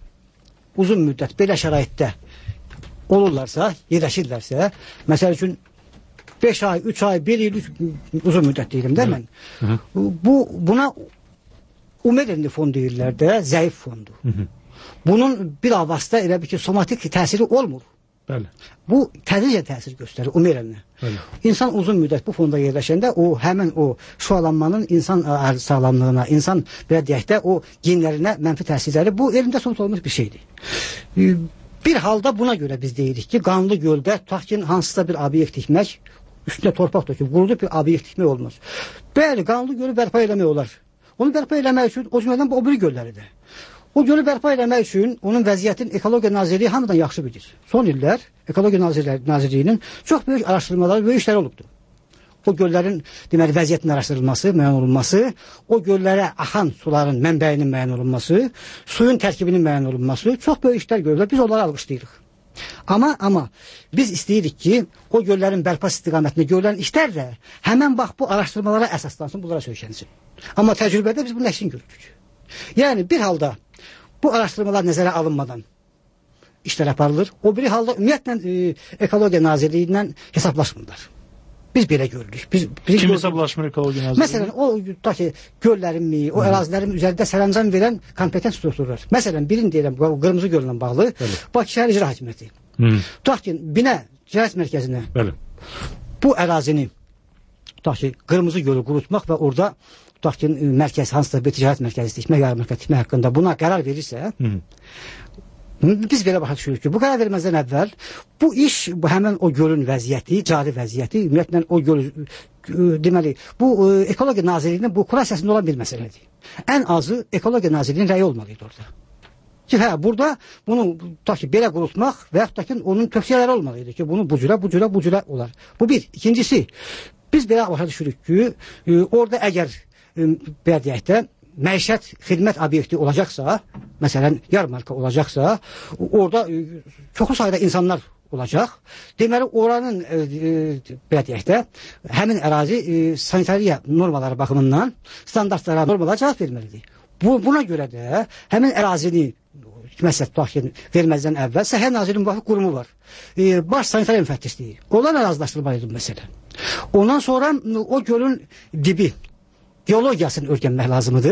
müddət belə şəraitdə olurlarsa, yerləşirlərsə, məsəl üçün 5 ay, 3 ay, 1 il uzun müddət deyirəm də mən. Buna umerenli fon deyirlər də, zəif fondur. Bunun bir avazda elə bir ki, somatik təsiri olmur. Bəli. Bu tədricən təsir göstərir umerenli. İnsan uzun müddət bu fonda yerləşəndə həmin o şualanmanın insan sağlamlığına, insan belə deyək də o genlərinə mənfi təsirləri bu elmdə somut olmuş bir şeydir. Bir halda buna görə biz deyirik ki, Qanlı Göldə tutaq ki, hansısa bir obyekt tikmək, üstünə torpaq döküb, qurulub bir obyekt tikmək olmaz. Bəli, Qanlı Gölü bərpa eləmək olar. Onu bərpa eləmək üçün o cümlədən bu o biri gölləridir. O gölü bərpa eləmək üçün onun vəziyyətini Ekologiya Nazirliyi hamıdan yaxşı bilir. Son illər Ekologiya Nazirliyinin çox böyük araşdırmaları, böyük işləri olubdur. O göllərin deməli vəziyyətinin araşdırılması, müəyyən olunması, o göllərə axan suların mənbəyinin müəyyən olunması, suyun tərkibinin müəyyən olunması çox böyük işlər görürlər. Biz onları alqışlayırıq. Amma biz istəyirik ki, o göllərin bərpa istiqamətində görülən işlər də həmən bax bu araşdırmalara əsaslansın, bunlara söykənsin. Amma təcrübədə biz bunun əksini görürük. Yəni bir halda bu araşdırmalar nəzərə alınmadan işlər aparılır. O biri halda ümumiyyətlə Ekologiya Nazirliyindən hesablaşmırlar. Biz belə görürük. Kim hesablaşmır Ekologiya Nazirliyi? Məsələn, o ki, göllərin, o ərazilərin üzərində sərəncam verən kompetent strukturlar. Məsələn, birini deyirəm, Qırmızı Göllə bağlı, Bakı Şəhər İcra Hakimiyyəti. Tutaq ki, Binə Ticarət Mərkəzinə bu ərazini, tutaq ki, Qırmızı Gölü qurutmaq və orada tutaq ki, mərkəz, hansısa bir ticarət mərkəzi tikmək, yarmarka tikmək haqqında buna qərar verirsə, biz belə başa düşürük ki, bu qərar verməzdən əvvəl bu iş, həmən o gölün vəziyyəti, cari vəziyyəti, ümumiyyətlə o gölü, deməli, bu Ekologiya Nazirliyinin bu kurasiyasında olan bir məsələdir. Ən azı Ekologiya Nazirliyinin rəyi olmalıydı orada. Ki, burada bunu tutaq ki, belə qurutmaq və yaxud da ki, onun tövsiyələri olmalıydı ki, bunu bu cürə olar. Bu bir. İkincisi, biz belə başa düşürük ki, orada əgər belə deyək də, məişət, xidmət obyekti olacaqsa, məsələn, yarmarka olacaqsa, orada çoxlu sayda insanlar olacaq. Deməli, oranın, belə deyək də, həmin ərazi sanitariya normaları baxımından standartlara, normalara cavab verməlidir. Buna görə də həmin ərazini məsələn, tutaq ki, verməzdən əvvəl Səhiyyə Nazirliyinin müvafiq qurumu var. Baş sanitariya müfəttişliyi. Onlar razılaşdırmalıdır məsələ. Ondan sonra o gölün dibi, geologiyasını öyrənmək lazımdır.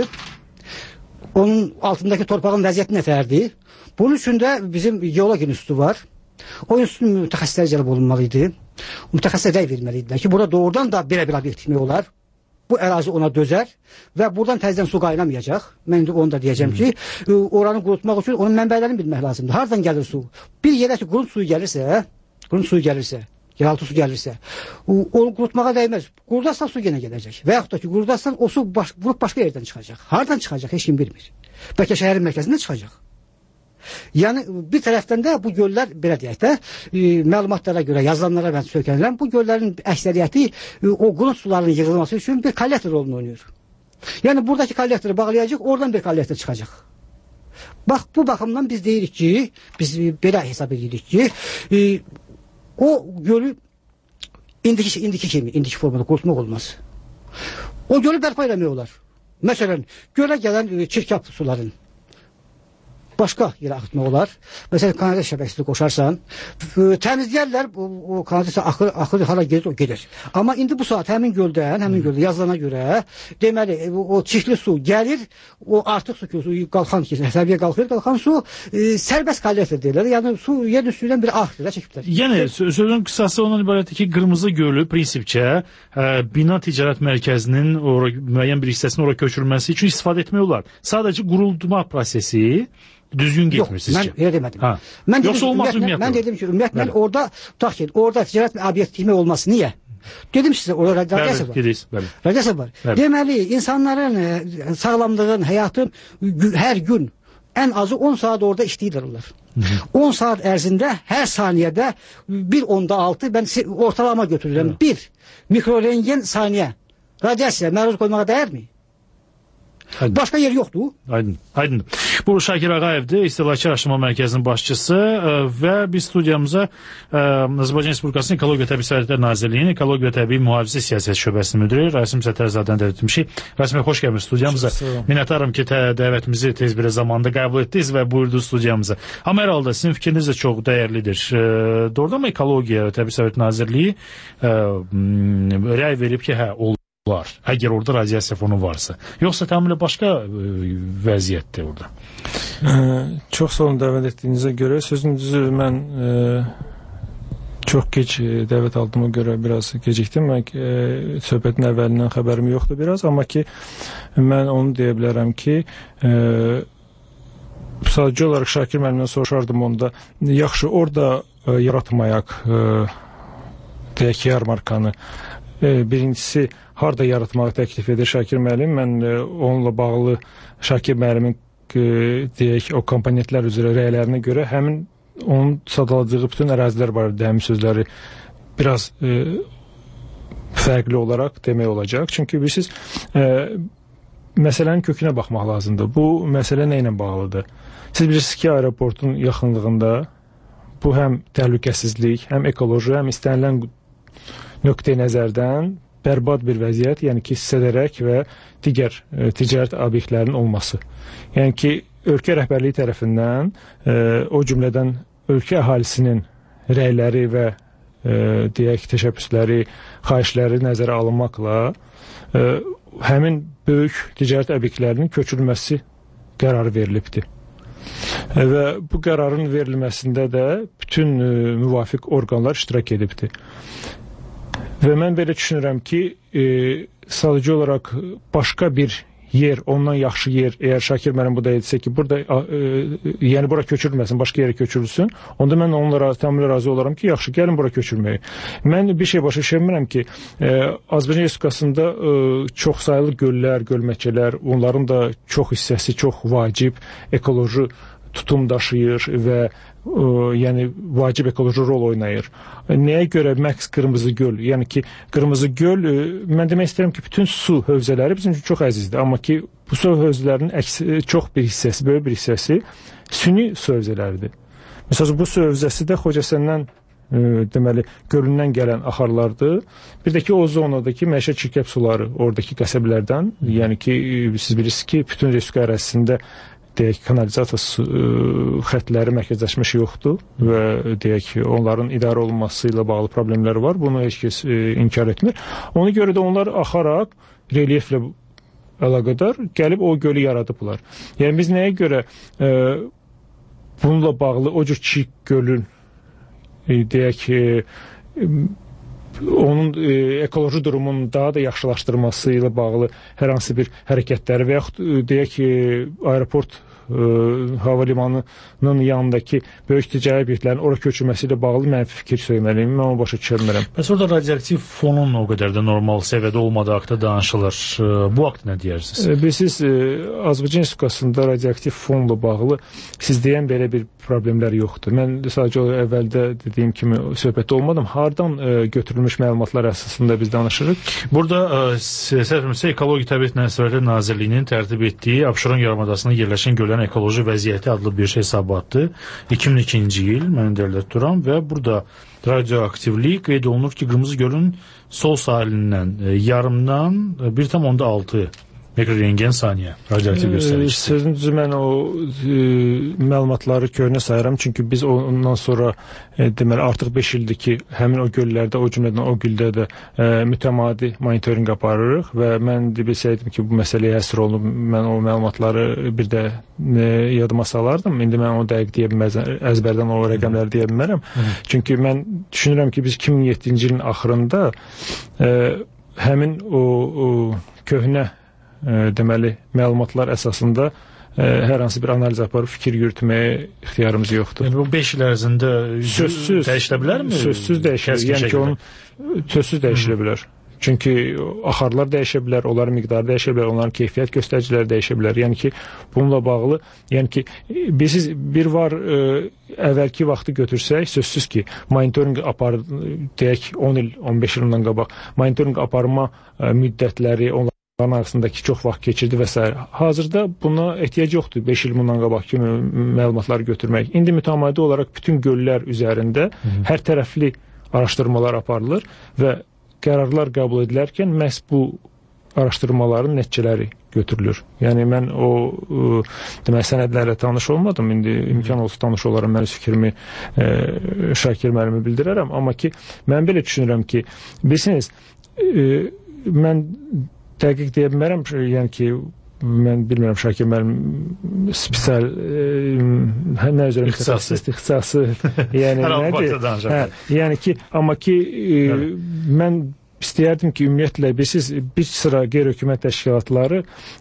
Onun altındakı torpağın vəziyyəti nətərdir? Bunun üçün də bizim geologiya institutu var. O institutun mütəxəssisləri cəlb olunmalıydı. Mütəxəssislər rəy verməliydilər ki, burada doğrudan da belə bir obyekt tikmək olar. Bu ərazi ona dözər və buradan təzədən su qaynamayacaq. Mən indi onu da deyəcəm ki, oranı qurutmaq üçün onun mənbələrini bilmək lazımdır. Hardan gəlir su? Bir yerə ki, qurut suyu gəlirsə, yeraltı su gəlirsə, onu qurutmağa dəymez. Qurudasdan su yenə gələcək. Və yaxud da ki, qurudasdan o su vurub başqa yerdən çıxacaq. Hardan çıxacaq, heç kim bilmir. Bəlkə şəhərin mərkəzində çıxacaq. Yəni, bir tərəfdən də bu göllər, belə deyək də, məlumatlara görə, yazılanlara mən söykənirəm, bu göllərin əksəriyyəti o qurut sularının yığılması üçün bir kollektor rolunu oynayır. Yəni, buradakı kollektoru bağlayacaq, oradan bir kollektor çıxacaq. Bax, bu baxımdan biz deyirik ki, biz belə hesab edirik ki, o gölü indiki formada qurutmaq olmaz. O gölü bərpa eləmək olar. Məsələn, gölə gələn çirkab suların başqa yerə axıtmaq olar. Məsələn, kanalizasiya şəbəkəsini qoşarsan, təmizləyərlər, o kanalizasiya axır hara gedir, o gedir. Amma indi bu saat həmin göldə yazılana görə, deməli, o çirkli su gəlir, o artıq su qalxan ki, səviyyə qalxan su sərbəst kollektor deyirlər. Yəni su yer üstündən bir axır çəkiblər. Yəni sözün qısası ondan ibarətdir ki, Qırmızı Gölü prinsipcə bina ticarət mərkəzinin müəyyən bir hissəsinin ora köçürülməsi üçün istifadə etmək olar. Sadəcə quruldurma prosesi düzgün getmir sizcə? Yox, mən elə demədim. Yoxsa olmaz ümumiyyətlə? Mən dedim ki, ümumiyyətlə orada ticarət obyekti kimi olması niyə? Dedim sizə, orada radiasiya var. Deməli, insanların sağlamlığın, həyatın hər gün ən azı 10 saat orada işləyirlər. 10 saat ərzində hər saniyədə 1.6 ben ortalama götürürəm. 1 mikrorengen saniyə radiasiya məruz qoymağa dəyərmi? Başqa yer yoxdur. Aydın. Bu Şakir Ağayevdir, İstehlakçı Araşdırma Mərkəzinin başçısı və biz studiyamıza Azərbaycan Respublikasının Ekologiya Təbii Sərvətlər Nazirliyinin Ekologiya Təbii Mühafizə Siyasət Şöbəsinin müdiri Rasim Sətərzadəni dəvət etmişik. Rasim bəy, xoş gəlmişsiniz studiyamıza. Minnətdaram ki, dəvətimizi tez bir zamanda qəbul etdiniz və buyurdunuz studiyamıza. Amma hər halda sizin fikriniz də çox dəyərlidir. Doğrudan mı Ekologiya Təbii Sərvət Nazirliyi rəy verib ki, var, əgər orada radiasiya fonu varsa. Yoxsa tamamilə başqa vəziyyətdir orada? Çox sağ olun dəvət etdiyinizə görə. Sözün düzü, mən çox gec dəvət aldığıma görə biraz gecikdim. Söhbətin əvvəlindən xəbərim yoxdur biraz, amma ki, mən onu deyə bilərəm ki, sadəcə olaraq Şakir müəllimdən soruşardım onda, yaxşı, orada yaratmayaq, deyək ki, yarmarkanı. Birincisi, harada yaratmağı təklif edir Şakir müəllim. Mən onunla bağlı Şakir müəllimin deyək, o komponentlər üzrə rəylərinə görə həmin onun sadaladığı bütün ərazilər var, həmin sözləri biraz fərqli olaraq demək olacaq. Çünki bilirsiniz, məsələnin kökünə baxmaq lazımdır. Bu məsələ nə ilə bağlıdır? Siz bilirsiniz ki, aeroportun yaxınlığında bu həm təhlükəsizlik, həm ekoloji, həm istənilən nöqteyi nəzərdən bərbad bir vəziyyət, yəni ki, hissədərək və digər ticarət obyektlərinin olması. Yəni ki, ölkə rəhbərliyi tərəfindən o cümlədən ölkə əhalisinin rəyləri və deyək, təşəbbüsləri, xahişləri nəzərə alınmaqla həmin böyük ticarət obyektlərinin köçürülməsi qərarı verilibdir. Və bu qərarın verilməsində də bütün müvafiq orqanlar iştirak edibdir. Və mən belə düşünürəm ki, sadəcə olaraq başqa bir yer, ondan yaxşı yer, əgər Şakir müəllim bu da etsə ki, burada, yəni bura köçürülməsin, başqa yerə köçürülsün, onda mən onlara tamamilə razı olaram ki, yaxşı, gəlin bura köçürməyi. Mən bir şey başa düşürəm ki, Azərbaycan Respublikasında çox sayılı göllər, gölməkələr, onların da çox hissəsi çox vacib ekoloji tutum daşıyır və yəni vacib ekoloji rol oynayır. Nəyə görə məhz Qırmızı Göl? Yəni ki, Qırmızı Göl, mən demək istəyirəm ki, bütün su hövzələri bizim üçün çox əzizdir. Amma ki, bu su hövzələrinin çox bir hissəsi, böyük bir hissəsi süni su hövzələridir. Məsələn, bu su hövzəsi də Xocəsəndən deməli, gölündən gələn axarlardır. Bir də ki, o zonadakı məişət çirkəb suları oradakı qəsəbələrdən, yəni ki, siz bilirsiniz ki, bütün Respublika ərazisində deyək, kanalizasiya xətləri mərkəzləşmiş yoxdur və deyək, onların idarə olunması ilə bağlı problemləri var. Bunu heç kəs inkar etmir. Ona görə də onlar axaraq relyeflə əlaqədar gəlib o gölü yaradıblar. Yəni biz nəyə görə bununla bağlı o cür Çirk gölün deyək, onun ekoloji durumunun daha da yaxşılaşdırılması ilə bağlı hər hansı bir hərəkətləri və yaxud deyək, aeroport hava limanının yanındakı böyük ticari obyektlərin ora köçürməsi ilə bağlı mənfi fikir söyləməliyim. Mən onu başa düşürmürəm. Bəs orada radioaktiv fonun o qədər də normal səviyyədə olmadığı haqda danışılır. Bu haqda nə deyirsiniz? Bilirsiniz, Azərbaycan Respublikasında radioaktiv fonla bağlı siz deyən belə bir problemlər yoxdur. Mən sadəcə əvvəldə dediyim kimi söhbətdə olmadım. Hardan götürülmüş məlumatlar əsasında biz danışırıq? Burada səhvimizsə Ekologiya Təbii Sərvətlər Nazirliyinin tərtib etdiyi Abşeron yarımadasında yerləşən göllərin ekoloji vəziyyəti adlı bir şey hesabatı 2002-ci il mən dəqiq tuturam və burada radioaktivlik qeyd olunur ki, Qırmızı Gölün sol sahilindən yarımdan 1,6 mikrorengen saniyə radioaktiv göstəricisi. Sözün düzü mən o məlumatları köhnə sayıram, çünki biz ondan sonra deməli artıq 5 ildir ki, həmin o göllərdə, o cümlədən o güldə də mütəmadi monitorinq aparırıq və mən bilsəydim ki, bu məsələyə həsr olunub, mən o məlumatları bir də yadıma salardım. İndi mən onu dəqiq deyə bilmərəm, əzbərdən o rəqəmləri deyə bilmərəm. Çünki mən düşünürəm ki, biz 2007-ci ilin axırında həmin o köhnə deməli məlumatlar əsasında hər hansı bir analiz aparıb fikir yürütməyə ixtiyarımız yoxdur. Yəni bu 5 il ərzində dəyişilə bilərmi? Sözsüz dəyişilir. Yəni ki, onun sözsüz dəyişilə bilər. Çünki axarlar dəyişə bilər, onların miqdarı dəyişə bilər, onların keyfiyyət göstəriciləri dəyişə bilər. Yəni ki, bununla bağlı, yəni ki, biz bir var əvvəlki vaxtı götürsək, sözsüz ki, monitorinq deyək 10 il, 15 il ondan qabaq, monitorinq aparma müddətləri, onların arasındakı çox vaxt keçirdi və s. Hazırda buna ehtiyac yoxdur 5 il bundan qabaq kimi məlumatları götürmək. İndi mütəmadi olaraq bütün göllər üzərində hər tərəfli araşdırmalar aparılır və qərarlar qəbul edilərkən məhz bu araşdırmaların nəticələri götürülür. Yəni mən o demək sənədlərlə tanış olmadım. İndi imkan olsa tanış olaram, mən öz fikrimi Şakir müəllimi bildirərəm. Amma ki, mən belə düşünürəm ki, bilirsiniz, mən dəqiq deyə bilmərəm, yəni ki, mən bilmirəm Şakir müəllim spesial nə üzrə ixtisası yəni nədir? Yəni ki, amma ki mən istəyərdim ki, ümumiyyətlə bilirsiniz, bir sıra qeyri-hökumət təşkilatları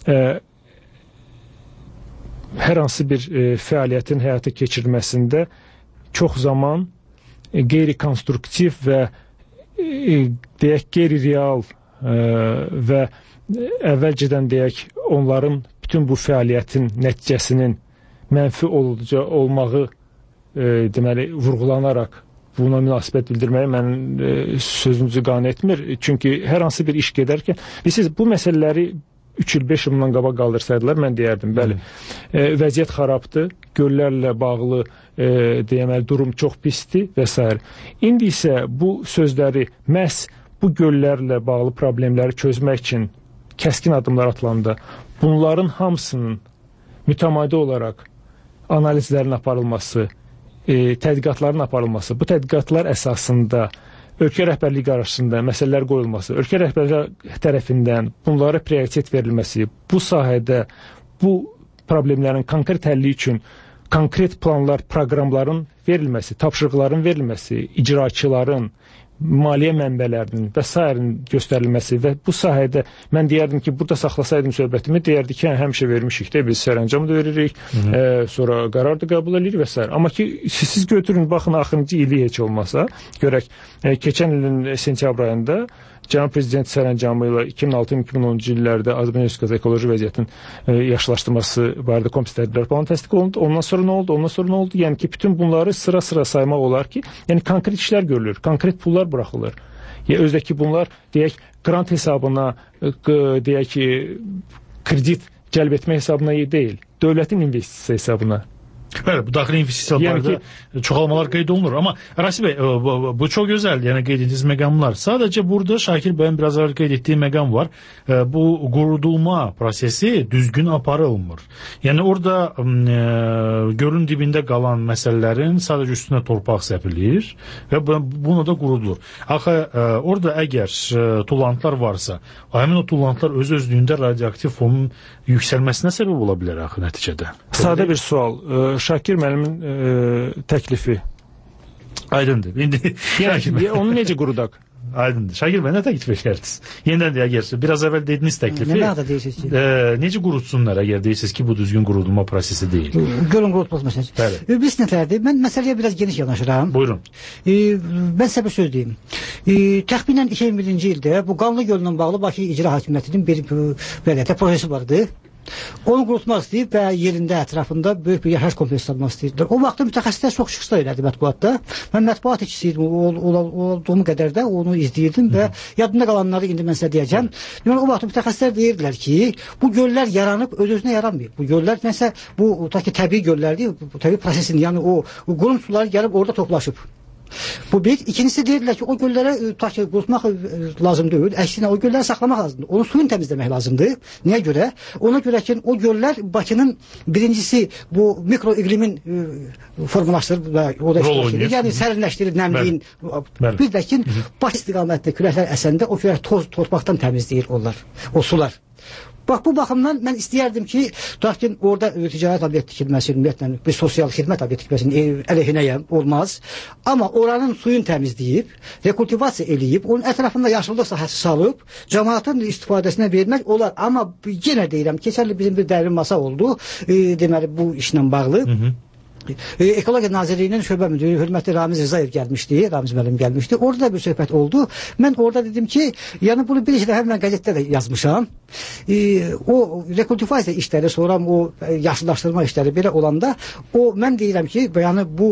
hər hansı bir fəaliyyətin həyata keçirilməsində çox zaman qeyri-konstruktiv və deyək qeyri-real və əvvəlcədən deyək onların bütün bu fəaliyyətin nəticəsinin mənfi olmağı deməli vurğulanaraq buna münasibət bildirməyi mənim sözünüzü qane etmir. Çünki hər hansı bir iş gedərkən siz bu məsələləri 3 il, 5 il bundan qabaq qaldırsaydılar, mən deyərdim, bəli, vəziyyət xarabdır, göllərlə bağlı deməli durum çox pisdir və s. İndi isə bu sözləri məhz bu göllərlə bağlı problemləri çözmək üçün kəskin addımlar atılanda bunların hamısının mütəmadi olaraq analizlərin aparılması, tədqiqatların aparılması, bu tədqiqatlar əsasında ölkə rəhbərliyi qarşısında məsələlər qoyulması, ölkə rəhbərliyi tərəfindən bunlara prioritet verilməsi, bu sahədə bu problemlərin konkret həlli üçün konkret planlar, proqramların verilməsi, tapşırıqların verilməsi, icraçıların, maliyyə mənbələrinin və s. göstərilməsi və bu sahədə mən deyərdim ki, burada saxlasaydım söhbətimi, deyərdik ki, həmişə vermişik də, biz sərəncam da veririk, sonra qərar da qəbul edirik və s. Amma ki, siz götürün, baxın, axırıncı ili heç olmasa, görək, keçən ilin sentyabr ayında Cənab Prezident sərəncamı ilə 2006-2010-cu illərdə Azərbaycan Respublikası ekoloji vəziyyətin yaxşılaşdırması barədə kompleks tədbirlər planı təsdiq olundu. Ondan sonra nə oldu? Ondan sonra nə oldu? Yəni ki, bütün bunları sıra-sıra saymaq olar ki, yəni konkret işlər görülür, konkret pullar buraxılır. Ya özdəki bunlar, deyək, grant hesabına, deyək ki, kredit cəlb etmə hesabına deyil, dövlətin investisiyası hesabına. Bəli, bu daxili investisiyalarda çoxalmalar qeyd olunur. Amma Rasim bəy, bu çox gözəl, yəni qeyd etdiyiniz məqamlar. Sadəcə burada Şakir bəyin biraz əvvəl qeyd etdiyi məqam var. Bu qurudulma prosesi düzgün aparılmır. Yəni orada gölün dibində qalan məsələlərin sadəcə üstünə torpaq səpilir və bunu da qurudulur. Axı orada əgər tullantılar varsa, həmin o tullantılar öz-özlüyündə radioaktiv fonun yüksəlməsinə səbəb ola bilər axı nəticədə. Sadə bir sual. Şakir müəllimin təklifi aydındır. Yəni onu necə qurudaq? Aydındır. Şakir bəy, nə təklif edərsiniz? Yeniden de əgər biraz əvvəl dediniz təklifi. Nə qədər deyirsiniz ki? Necə qurutsunlar əgər deyirsiniz ki, bu düzgün qurudulma prosesi deyil? Gölün qurutulması məsələsi. Bəli. Biz nətərdir? Mən məsələyə biraz geniş yanaşıram. Buyurun. Mən sizə bir söz deyim. Təxminən 2001-ci ildə bu Qanlı göllə bağlı Bakı İcra Hakimiyyətinin bir belə prosesi vardı. Onu qurutmaq istəyib və yerində, ətrafında böyük bir yaşayış kompleksi salmaq istəyirdilər. O vaxtda mütəxəssislər çox çıxışlar elədi mətbuatda. Mən mətbuat işçisiydim, olduğum qədər də onu izləyirdim və yadımda qalanları indi mən sizə deyəcəm. Yəni, o vaxtda mütəxəssislər deyirdilər ki, bu göllər yaranıb, öz-özünə yaranmayıb. Bu göllər nəsə, bu təbii göllərdir, bu təbii prosesin, yəni o qurum suları gəlib orada toplaşıb. Bu bir. İkincisi deyirlər ki, o göllərə qurutmaq lazım deyil. Əksinə o gölləri saxlamaq lazımdır. Onun suyunu təmizləmək lazımdır. Niyə görə? Ona görə ki, o göllər Bakının birincisi bu mikroiqlimin formalaşdırır və o da iştirak. Yəni sərinləşdirir, nəmliyin. Bir də ki, Bakı istiqamətində küləklər əsəndə o külək torpaqdan təmizləyir onlar, o sular. Bax, bu baxımdan mən istəyərdim ki, tutaq ki, orada ticarət obyekt tikilməsi, ümumiyyətlə, bir sosial xidmət obyekt tikilməsinin əleyhinəyəm, olmaz. Amma oranın suyunu təmizləyib, rekultivasiya eləyib, onun ətrafında yaşıllıq sahəsi salıb, cəmaatın istifadəsinə vermək olar. Amma yenə deyirəm, keçərli bizim bir dərin masa oldu, deməli, bu işlə bağlı. Ekologiya Nazirliyinin şöbə müdürü hörmətli Ramiz Rzayev gəlmişdi, Ramiz müəllim gəlmişdi. Orada da bir söhbət oldu. Mən orada dedim ki, yəni bunu bir iki dəfə mən qəzetdə də yazmışam. O rekultivasiya işləri, sonra o yaşlılaşdırma işləri belə olanda, mən deyirəm ki, yəni bu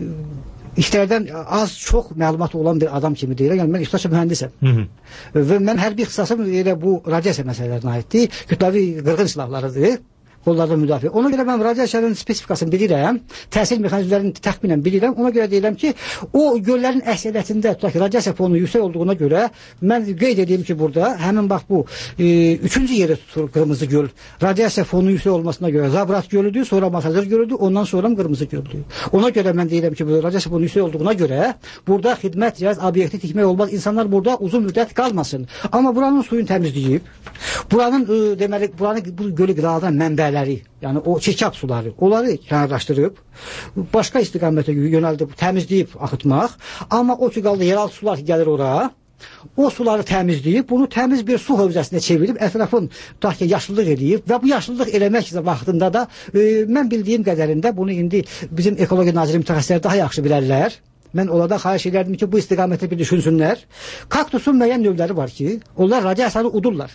işlərdən az çox məlumatı olan bir adam kimi deyirəm. Yəni mən ixtisas mühəndisəm. Və mən hər bir ixtisasım elə bu radiasiya məsələlərinə aiddir. Kütləvi qırğın silahlarıdır. Onlardan müdafiə. Ona görə mən radiasiyanın spesifikasını bilirəm, təsir mexanizmlərini təxminən bilirəm. Ona görə deyirəm ki, o göllərin əksəriyyətində tutaq ki, radiasiya fonu yüksək olduğuna görə mən qeyd edeyim ki, burada həmin bax bu 3-cü yeri tutur Qırmızı göl. Radiasiya fonu yüksək olmasına görə Zabrat gölüdür, sonra Masazır gölüdür, ondan sonra Qırmızı göldür. Ona görə mən deyirəm ki, bu radiasiya fonu yüksək olduğuna görə burada xidmət ticarət obyekti tikmək olmaz. İnsanlar burada uzun müddət qalmasın. Amma buranın suyunu təmizləyib, buranın deməli, bu gölü qıdadan mənbələri, yəni o çirkab suları, onları kənarlaşdırıb, başqa istiqamətə yönəldib, təmizləyib axıtmaq. Amma o ki qaldı yeraltı sular gəlir ora, o suları təmizləyib, bunu təmiz bir su hövzəsinə çevirib, ətrafın tutaq ki, yaşıllıq eləyib və bu yaşıllıq eləmək vaxtında da mən bildiyim qədərində bunu indi bizim Ekologiya Nazirliyi mütəxəssisləri daha yaxşı bilərlər. Mən onlardan xahiş edirdim ki, bu istiqamətə bir düşünsünlər. Kaktusun müəyyən növləri var ki, onlar radiasiyanı udurlar.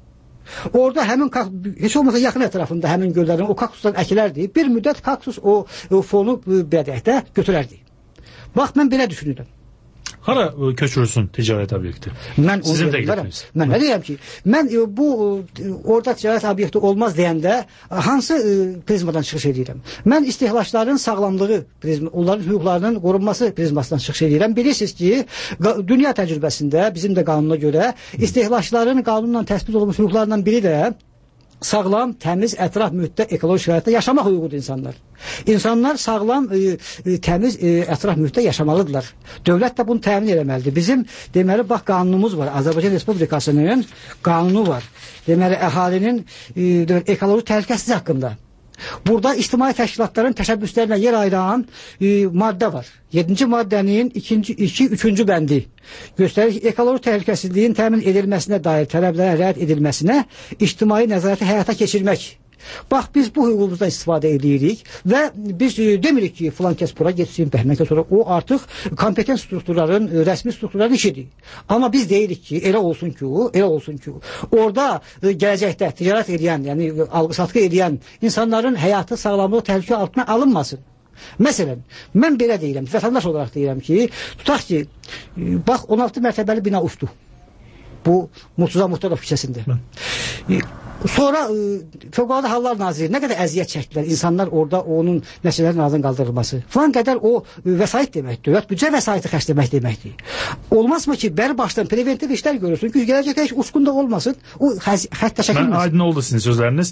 Orada həmin heç olmasa yaxın ətrafında həmin göllərin o kaktusdan əkilərdi. Bir müddət kaktus o fonu bədəkdə götürərdi. Bax, mən belə düşünürəm. Hara köçürülsün ticarət obyekti? Sizin təklifiniz. Mən nə deyirəm ki, mən bu orada ticarət obyekti olmaz deyəndə hansı prizmadan çıxış edirəm? Mən istehlakçıların sağlamlığı prizma, onların hüquqlarının qorunması prizmasından çıxış edirəm. Bilirsiniz ki, dünya təcrübəsində bizim də qanuna görə istehlakçıların qanunla təsbit olunmuş hüquqlarından biri də sağlam, təmiz, ətraf mühitdə, ekoloji şəraitdə yaşamaq hüququdur insanlar. İnsanlar sağlam, təmiz, ətraf mühitdə yaşamalıdırlar. Dövlət də bunu təmin etməlidir. Bizim, deməli, bax, qanunumuz var. Azərbaycan Respublikasının qanunu var. Deməli, əhalinin ekoloji təhlükəsizlik haqqında. Burada ictimai təşkilatların təşəbbüslərinə yer ayıran maddə var. 7-ci maddənin 2-3-cü bəndi göstərir ki, ekoloji təhlükəsizliyin təmin edilməsinə dair tələblərə riayət edilməsinə ictimai nəzarəti həyata keçirmək. Bax, biz bu hüququmuzdan istifadə edirik və biz demirik ki, filan kəs bura getsin, bəhməkə sonra o artıq kompetent strukturların, rəsmi strukturların işidir. Amma biz deyirik ki, elə olsun ki, orada gələcəkdə ticarət edən, yəni alqı-satqı edən insanların həyatı, sağlamlığı təhlükə altına alınmasın. Məsələn, mən belə deyirəm, vətəndaş olaraq deyirəm ki, tutaq ki, bax, 16 mərtəbəli bina uçdu. Bu, Murtuza Muhtarov küçəsində. Sonra Fövqəladə Hallar Naziri nə qədər əziyyət çəkdilər insanlar orada onun məsələlərin aradan qaldırılması. Falan qədər o vəsait deməkdir. Dövlət büdcə vəsaiti xərcləmək deməkdir. Olmazmı ki, bəri başdan preventiv işlər görürsün ki, gələcəkdə heç uçqunda olmasın, o xəttə çəkilməsin. Mən aydın oldu sizin sözləriniz.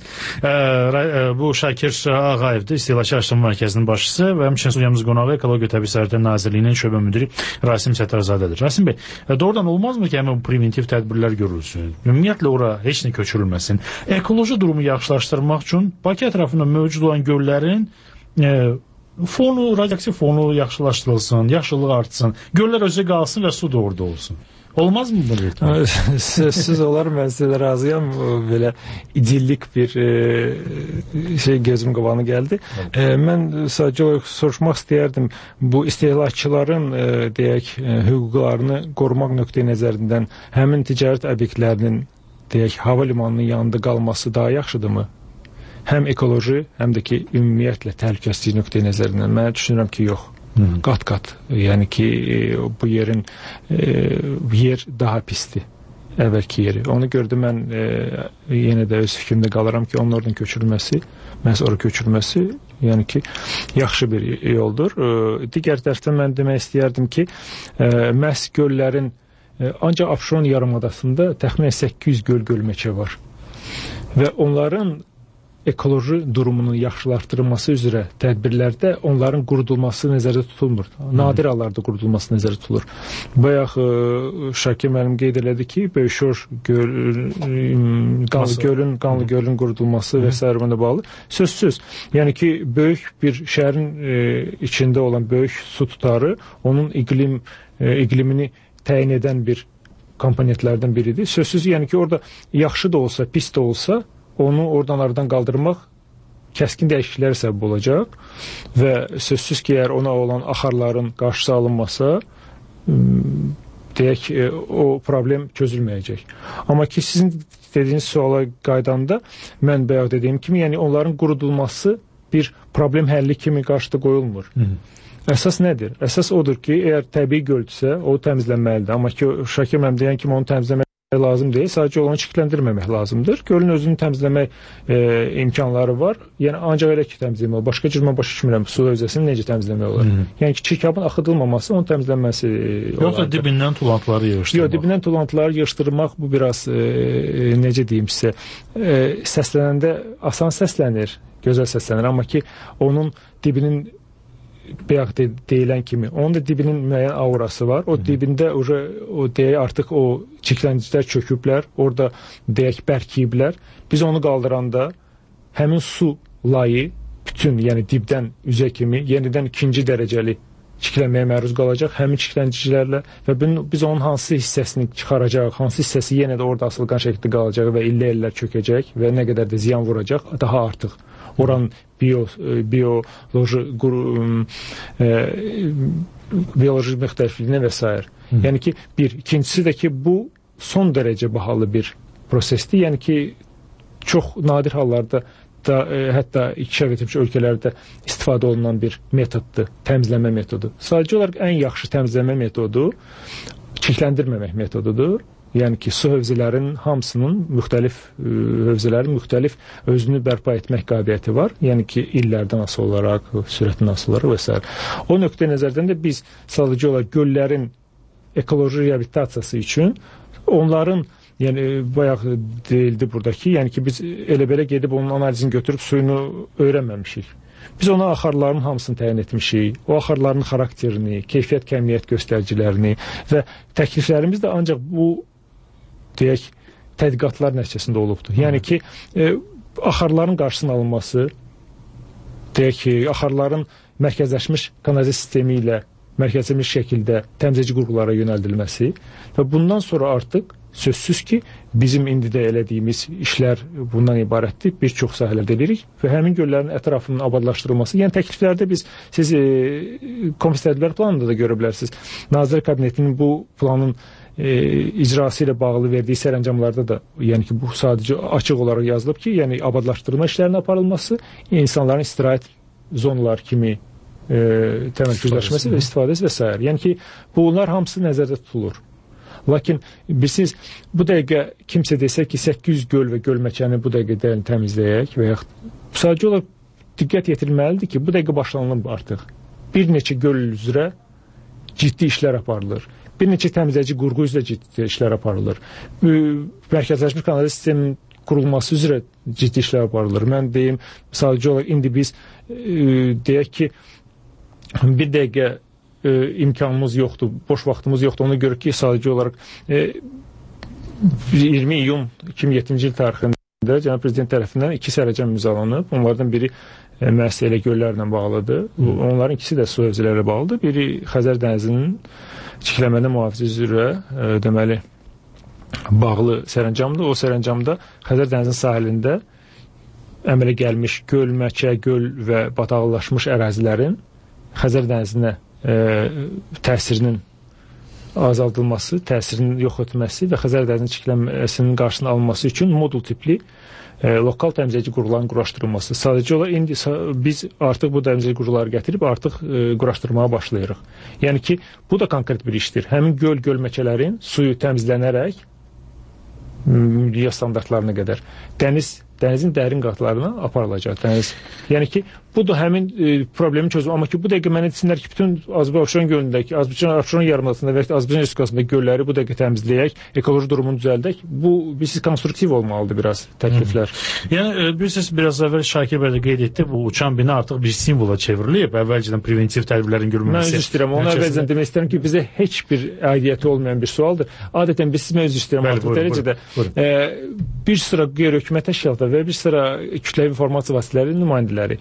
Bu Şakir Ağayevdir, İstehlakçı Araşdırma Mərkəzinin başçısı və həmçinin studiyamız qonağı Ekologiya Təbii Sərvətlər Nazirliyinin şöbə müdiri Rasim Səttarzadədir. Rasim bəy, doğrudan olmazmı ki, həmin preventiv tədbirlər görülsün? Ümumiyyətlə ora heç nə köçürülməsin. Ekoloji durumu yaxşılaşdırmaq üçün Bakı ətrafında mövcud olan göllərin fonu, radioaktiv fonu yaxşılaşdırılsın, yaşıllıq artsın, göllər özü qalsın və su da orada olsun. Olmazmı bu? Siz olar, mən sizə razıyam. Belə idillik bir şey gözüm qabağına gəldi. Mən sadəcə soruşmaq istəyərdim. Bu istehlakçıların deyək, hüquqlarını qorumaq nöqteyi nəzərindən həmin ticarət obyektlərinin deyək, hava limanının yanında qalması daha yaxşıdırmı? Həm ekoloji, həm də ki, ümumiyyətlə təhlükəsizlik nöqteyi nəzərindən. Mən düşünürəm ki, yox. Qat-qat. Yəni ki, bu yerin yer daha pisdir. əvvəlki yeri. Onu gördüm mən yenə də öz fikrimdə qalıram ki, onun oradan köçürülməsi, məhz ora köçürülməsi, yəni ki, yaxşı bir yoldur. Digər tərəfdən mən demək istəyərdim ki, məhz göllərin ancaq Abşeron yarımadasında təxminən 800 göl-gölməçə var və onların ekoloji durumunun yaxşılaşdırılması üzrə tədbirlərdə onların qurudulması nəzərdə tutulmur. Nadir hallarda qurudulması nəzərdə tutulur. Bayaq Şakir müəllim qeyd elədi ki, Böyükşor Qanlı Gölün qurudulması və s. buna bağlı. Sözsüz, yəni ki, böyük bir şəhərin içində olan böyük su tutarı onun iqlimini təyin edən bir komponentlərdən biridir. Sözsüz, yəni ki, orada yaxşı da olsa, pis də olsa, onu oradan aradan qaldırmaq kəskin dəyişikliklərə səbəb olacaq və sözsüz ki, əgər ona olan axarların qarşısı alınmasa, deyək, o problem çözülməyəcək. Amma ki, sizin dediyiniz suala qaydanda, mən bayaq dediyim kimi, yəni onların qurudulması bir problem həlli kimi qarşıda qoyulmur. Əsas nədir? Əsas odur ki, əgər təbii göldürsə, o təmizlənməlidir. Amma ki, Şakir müəllim deyən kimi onu təmizləmək lazım deyil, sadəcə onu çirkləndirməmək lazımdır. Gölün özünü təmizləmək imkanları var. Yəni ancaq elə ki təmizləmək olar. Başqa cür mən başa düşmürəm su hövzəsini necə təmizləmək olar. Yəni ki, çirkabın axıdılmaması, onun təmizlənməsi olardır. Yoxsa dibindən tullantıları yığışdırmaq. Yox, dibindən tullantıları yığışdırmaq bu biraz necə deyim sizə, səslənəndə asan səslənir, gözəl səslənir, amma ki onun dibinin bayaq deyilən kimi, onun da dibinin müəyyən aurası var. O dibində o deyək artıq o çirkləndicilər çöküblər, orada deyək bərkiyiblər. Biz onu qaldıranda həmin su layı bütün, yəni dibdən üzə kimi yenidən ikinci dərəcəli çirklənməyə məruz qalacaq həmin çirkləndicilərlə və biz onun hansı hissəsini çıxaracaq, hansı hissəsi yenə də orada asılqan şəkildə qalacaq və illər çökəcək və nə qədər də ziyan vuracaq, daha artıq oranın biyoloji müxtəlifliyinə və s. Yəni ki, ikincisi də ki, bu son dərəcə bahalı bir prosesdir. Yəni ki, çox nadir hallarda da hətta inkişaf etmiş ölkələrdə istifadə olunan bir metoddur, təmizləmə metodu. Sadəcə olaraq ən yaxşı təmizləmə metodu çirkləndirməmək metodudur. Yəni ki, su hövzələrinin hamısının hövzələrin müxtəlif özünü bərpa etmək qabiliyyəti var. Yəni ki, illərdən asılı olaraq, sürətindən asılı olaraq və s. O nöqtə nəzərdən də biz sadəcə olaraq göllərin ekoloji reabilitasiyası üçün onların, yəni bayaq deyildi buradakı, yəni ki, biz elə-belə gedib onun analizini götürüb suyunu öyrənməmişik. Biz ona axarların hamısını təyin etmişik, o axarların xarakterini, keyfiyyət, kəmiyyət göstəricilərini və təkliflərimiz də ancaq bu deyək, tədqiqatlar nəticəsində olubdur. Yəni ki, axarların qarşısının alınması, deyək ki, axarların mərkəzləşmiş kanalizasiya sistemi ilə mərkəzləşmiş şəkildə təmizləyici qurğulara yönəldilməsi və bundan sonra artıq sözsüz ki, bizim indi də elədiyimiz işlər bundan ibarətdir. Bir çox sahələrdə edirik və həmin göllərin ətrafının abadlaşdırılması, yəni təkliflərdə siz kompleks tədbirlər planında da görə bilərsiniz. Nazirlər Kabinetinin bu planın icrası ilə bağlı verdiyi sərəncamlarda da, yəni ki, bu sadəcə açıq olaraq yazılıb ki, yəni abadlaşdırma işlərinin aparılması, insanların istirahət zonalar kimi təməlküzləşməsi və istifadəsi və s. Yəni ki, bunlar hamısı nəzərdə tutulur. Lakin bilirsiniz, bu dəqiqə kimsə desə ki, 800 göl və gölməçəni bu dəqiqə təmizləyək və yaxud sadəcə olaraq diqqət yetirilməlidir ki, bu dəqiqə başlanılıb artıq. Bir neçə göl üzrə ciddi işlər aparılır. Bir neçə təmizləyici qurğu üzrə ciddi işlər aparılır. Mərkəzləşmiş kanalizasiya sisteminin qurulması üzrə ciddi işlər aparılır. Mən deyim, sadəcə olaraq indi biz deyək ki, bir dəqiqə imkanımız yoxdur, boş vaxtımız yoxdur. Ona görə ki, sadəcə olaraq 20 iyun 2007-ci il tarixində Cənab Prezident tərəfindən 2 sərəncam imzalanıb. Onlardan biri müəssisə göllərlə bağlıdır. Onların ikisi də su hövzələrlə bağlıdır. Biri Xəzər dənizinin çirklənmədən mühafizəsi üzrə deməli bağlı sərəncamdır. O sərəncamda Xəzər dənizinin sahilində əmələ gəlmiş göl, məkə, göl və bataqlılaşmış ərazilərin Xəzər dənizinə təsirinin azaldılması, təsirinin yox etməsi və Xəzər dənizinin çirklənməsinin qarşısının alınması üçün modul tipli lokal təmizləyici qurğuların quraşdırılması. Sadəcə olaraq indi biz artıq bu təmizləyici qurğuları gətirib artıq quraşdırmağa başlayırıq. Yəni ki, bu da konkret bir işdir. Həmin göl, gölməkələrin suyu təmizlənərək dünya standartlarına qədər. Dənizin dərin qatlarına aparılacaq dəniz. Yəni ki, bu da həmin problemin çözümü. Amma ki, bu dəqiqə mənə desinlər ki, bütün Azərbaycan gölündəki, Azərbaycan yarımadasında və Azərbaycan Respublikasında gölləri bu dəqiqə təmizləyək, ekoloji durumunu düzəldək. Bu birisi konstruktiv olmalıdır biraz təkliflər. Yəni bilirsiniz, biraz əvvəl Şakir bəy də qeyd etdi, bu uçan bina artıq bir simvola çevrilib. Əvvəlcədən preventiv tədbirlərin görülməsi. Mən üzr istəyirəm. Onu əvvəlcədən demək istəyirəm ki, bizə heç bir aidiyyəti olmayan bir sualdır. Adətən biz mən üzr istəyirəm artıq dərəcədə bir sıra qeyri-hökumət təşkilatları və bir sıra kütləvi informasiya vasitələri nümayəndələri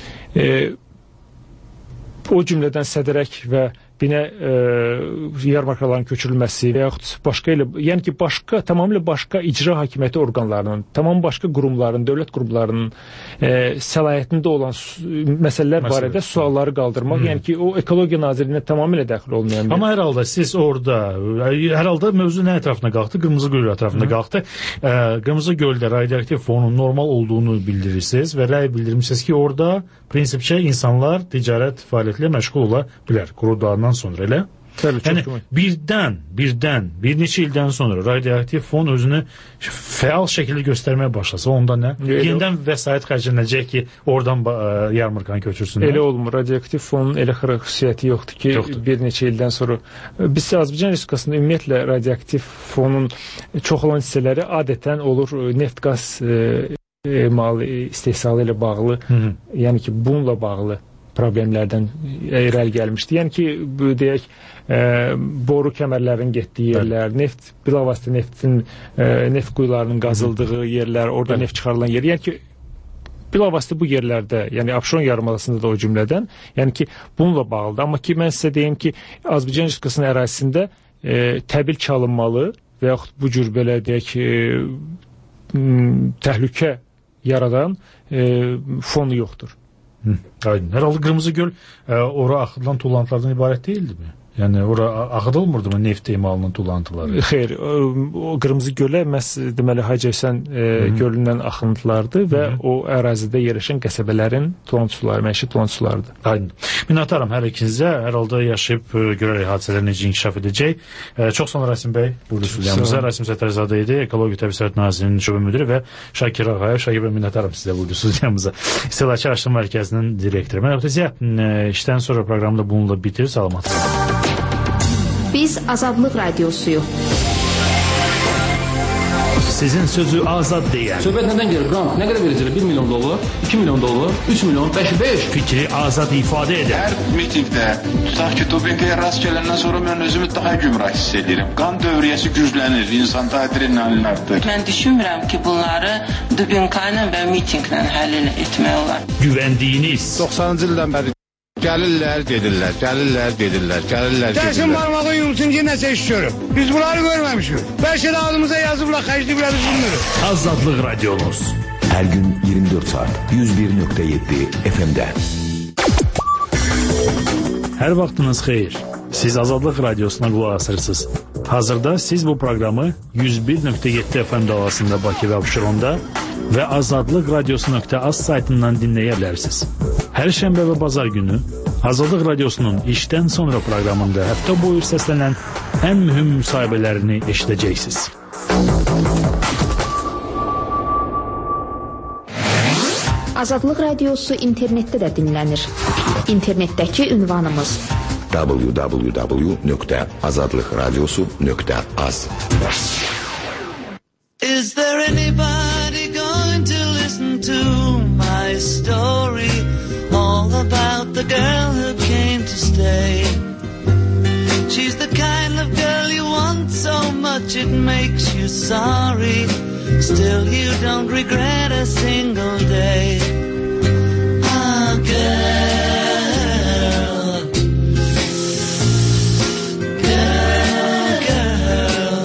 o cümlədən Sədərək və binə yarmarkaların köçürülməsi və yaxud başqa ilə, yəni ki, tamamilə başqa icra hakimiyyəti orqanlarının, tamam başqa qurumların, dövlət qurumlarının səlahiyyətində olan məsələlər barədə sualları qaldırmaq, yəni ki, o Ekologiya Nazirliyinə tamamilə daxil olmayan. Amma hər halda siz orada, hər halda mövzu nə ətrafında qalxdı? Qırmızı göl ətrafında qalxdı. Qırmızı göldə radioaktiv fonun normal olduğunu bildirirsiniz və rəy bildirmişsiniz ki, orada prinsipcə insanlar ticarət fəaliyyətlə məşğul ola bilər. Qurudardan sonra elə. Yəni bir neçə ildən sonra radioaktiv fon özünü fəal şəkildə göstərməyə başlasa, onda nə? Yenidən vəsait xərclənəcək ki, oradan yarmarkanı köçürsünlər. Elə olmur. Radioaktiv fonun elə xüsusiyyəti yoxdur ki, bir neçə ildən sonra. Biz Azərbaycan Respublikasında ümumiyyətlə radioaktiv fonun çox olan hissələri adətən olur neft-qaz istehsalı ilə bağlı, yəni ki, bununla bağlı problemlərdən irəli gəlmişdi. Yəni ki, deyək, boru kəmərlərin getdiyi yerlər, bilavasitə neft quyularının qazıldığı yerlər, orada neft çıxarılan yer. Yəni ki, bilavasitə bu yerlərdə, yəni Abşeron yarımadasında da o cümlədən, yəni ki, bununla bağlıdır. Amma ki, mən sizə deyim ki, Azərbaycan Respublikasının ərazisində təbil çalınmalı və yaxud bu cür belə deyək, təhlükə yaradan fonu yoxdur. Aynen. Herhalde Kırmızı Göl ora axıdılan tullantılardan ibarət değildi mi? Yəni ora axıdılmırdı mı neft emalının tullantıları? Xeyr, o Qırmızı Gölə məhz deməli Hacı Hüseyn gölündən axıntılardı və o ərazidə yerləşən qəsəbələrin tullantıları, məişi tullantılarıdır. Aynen. Minnətdaram hər ikinizə. Hər halda yaşayıb görərək hadisələr necə inkişaf edəcək. Çox sağ olun Rasim bəy. Buyurun stüdiyamıza. Rasim Sətərzadə idi, Ekologiya Təbii Nazirliyinin şöbə müdiri və Şakir Ağayev. Şakir bəy, minnətdaram sizə buyurun stüdiyamıza. İstehlakçı Araşdırma Mərkəzinin direktoru. Mən ötəziyə işdən sonra proqramda bununla bitir. Salamat. Biz Azadlıq Radiosuyuq. Sizin sözü azad deyən. Söhbət nədən gəlir? Qrant nə qədər verəcəklər? 1 milyon dollar, 2 milyon dollar, 3 milyon, 5. Fikri azad ifadə edən. Hər mitingdə, tutaq ki, dopinqaya rast gələndən sonra mən özümü daha gümrah hiss edirəm. Qan dövriyyəsi güclənir, insanda adrenalin artır. Mən düşünmürəm ki, bunları dopinqayla və mitinqlə həll etmək olar. Güvəndiyiniz. 90-cı ildən bəri gəlirlər, gedirlər, gəlirlər, gedirlər, gəlirlər, gedirlər. Dəsin barmağı yumsun ki, nəsə iş görüb. Biz bunları görməmişik. Bəlkə də adımıza yazıblar, xərcliblər biz bilmirik. Azadlıq Radiomuz. Hər gün 24 saat 101.7 FM-də. Hər vaxtınız xeyir. Siz Azadlıq Radiosuna qulaq asırsınız. Hazırda siz bu proqramı 101.7 FM dalğasında Bakı və Abşeronda və azadlıqradiosu.az saytından dinləyə bilərsiniz. Hər şənbə və bazar günü Azadlıq Radiosunun işdən sonra proqramında həftə boyu səslənən ən mühüm müsahibələrini eşidəcəksiniz. Azadlıq Radiosu internetdə də dinlənir. İnternetdəki ünvanımız www.azadlıqradiosu.az. Is there anybody going to listen to my story? All about the girl who came to stay. She's the kind of girl you want so much it makes you sorry. Still you don't regret a single day. Ah, girl, girl.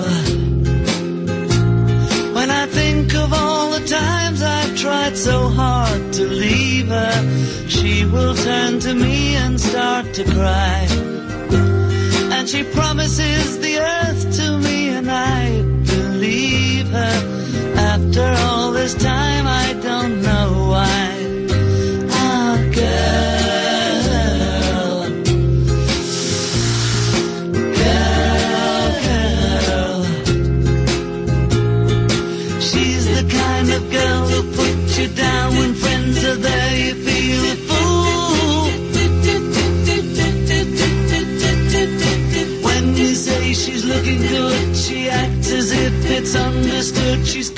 When I think of all the times I've tried so hard to leave her, she will turn to me and start to cry. And she promises the earth to me and I believe her. After all this time I don't know why. Ah, girl, girl, girl. looking good. She acts as if it's understood. She's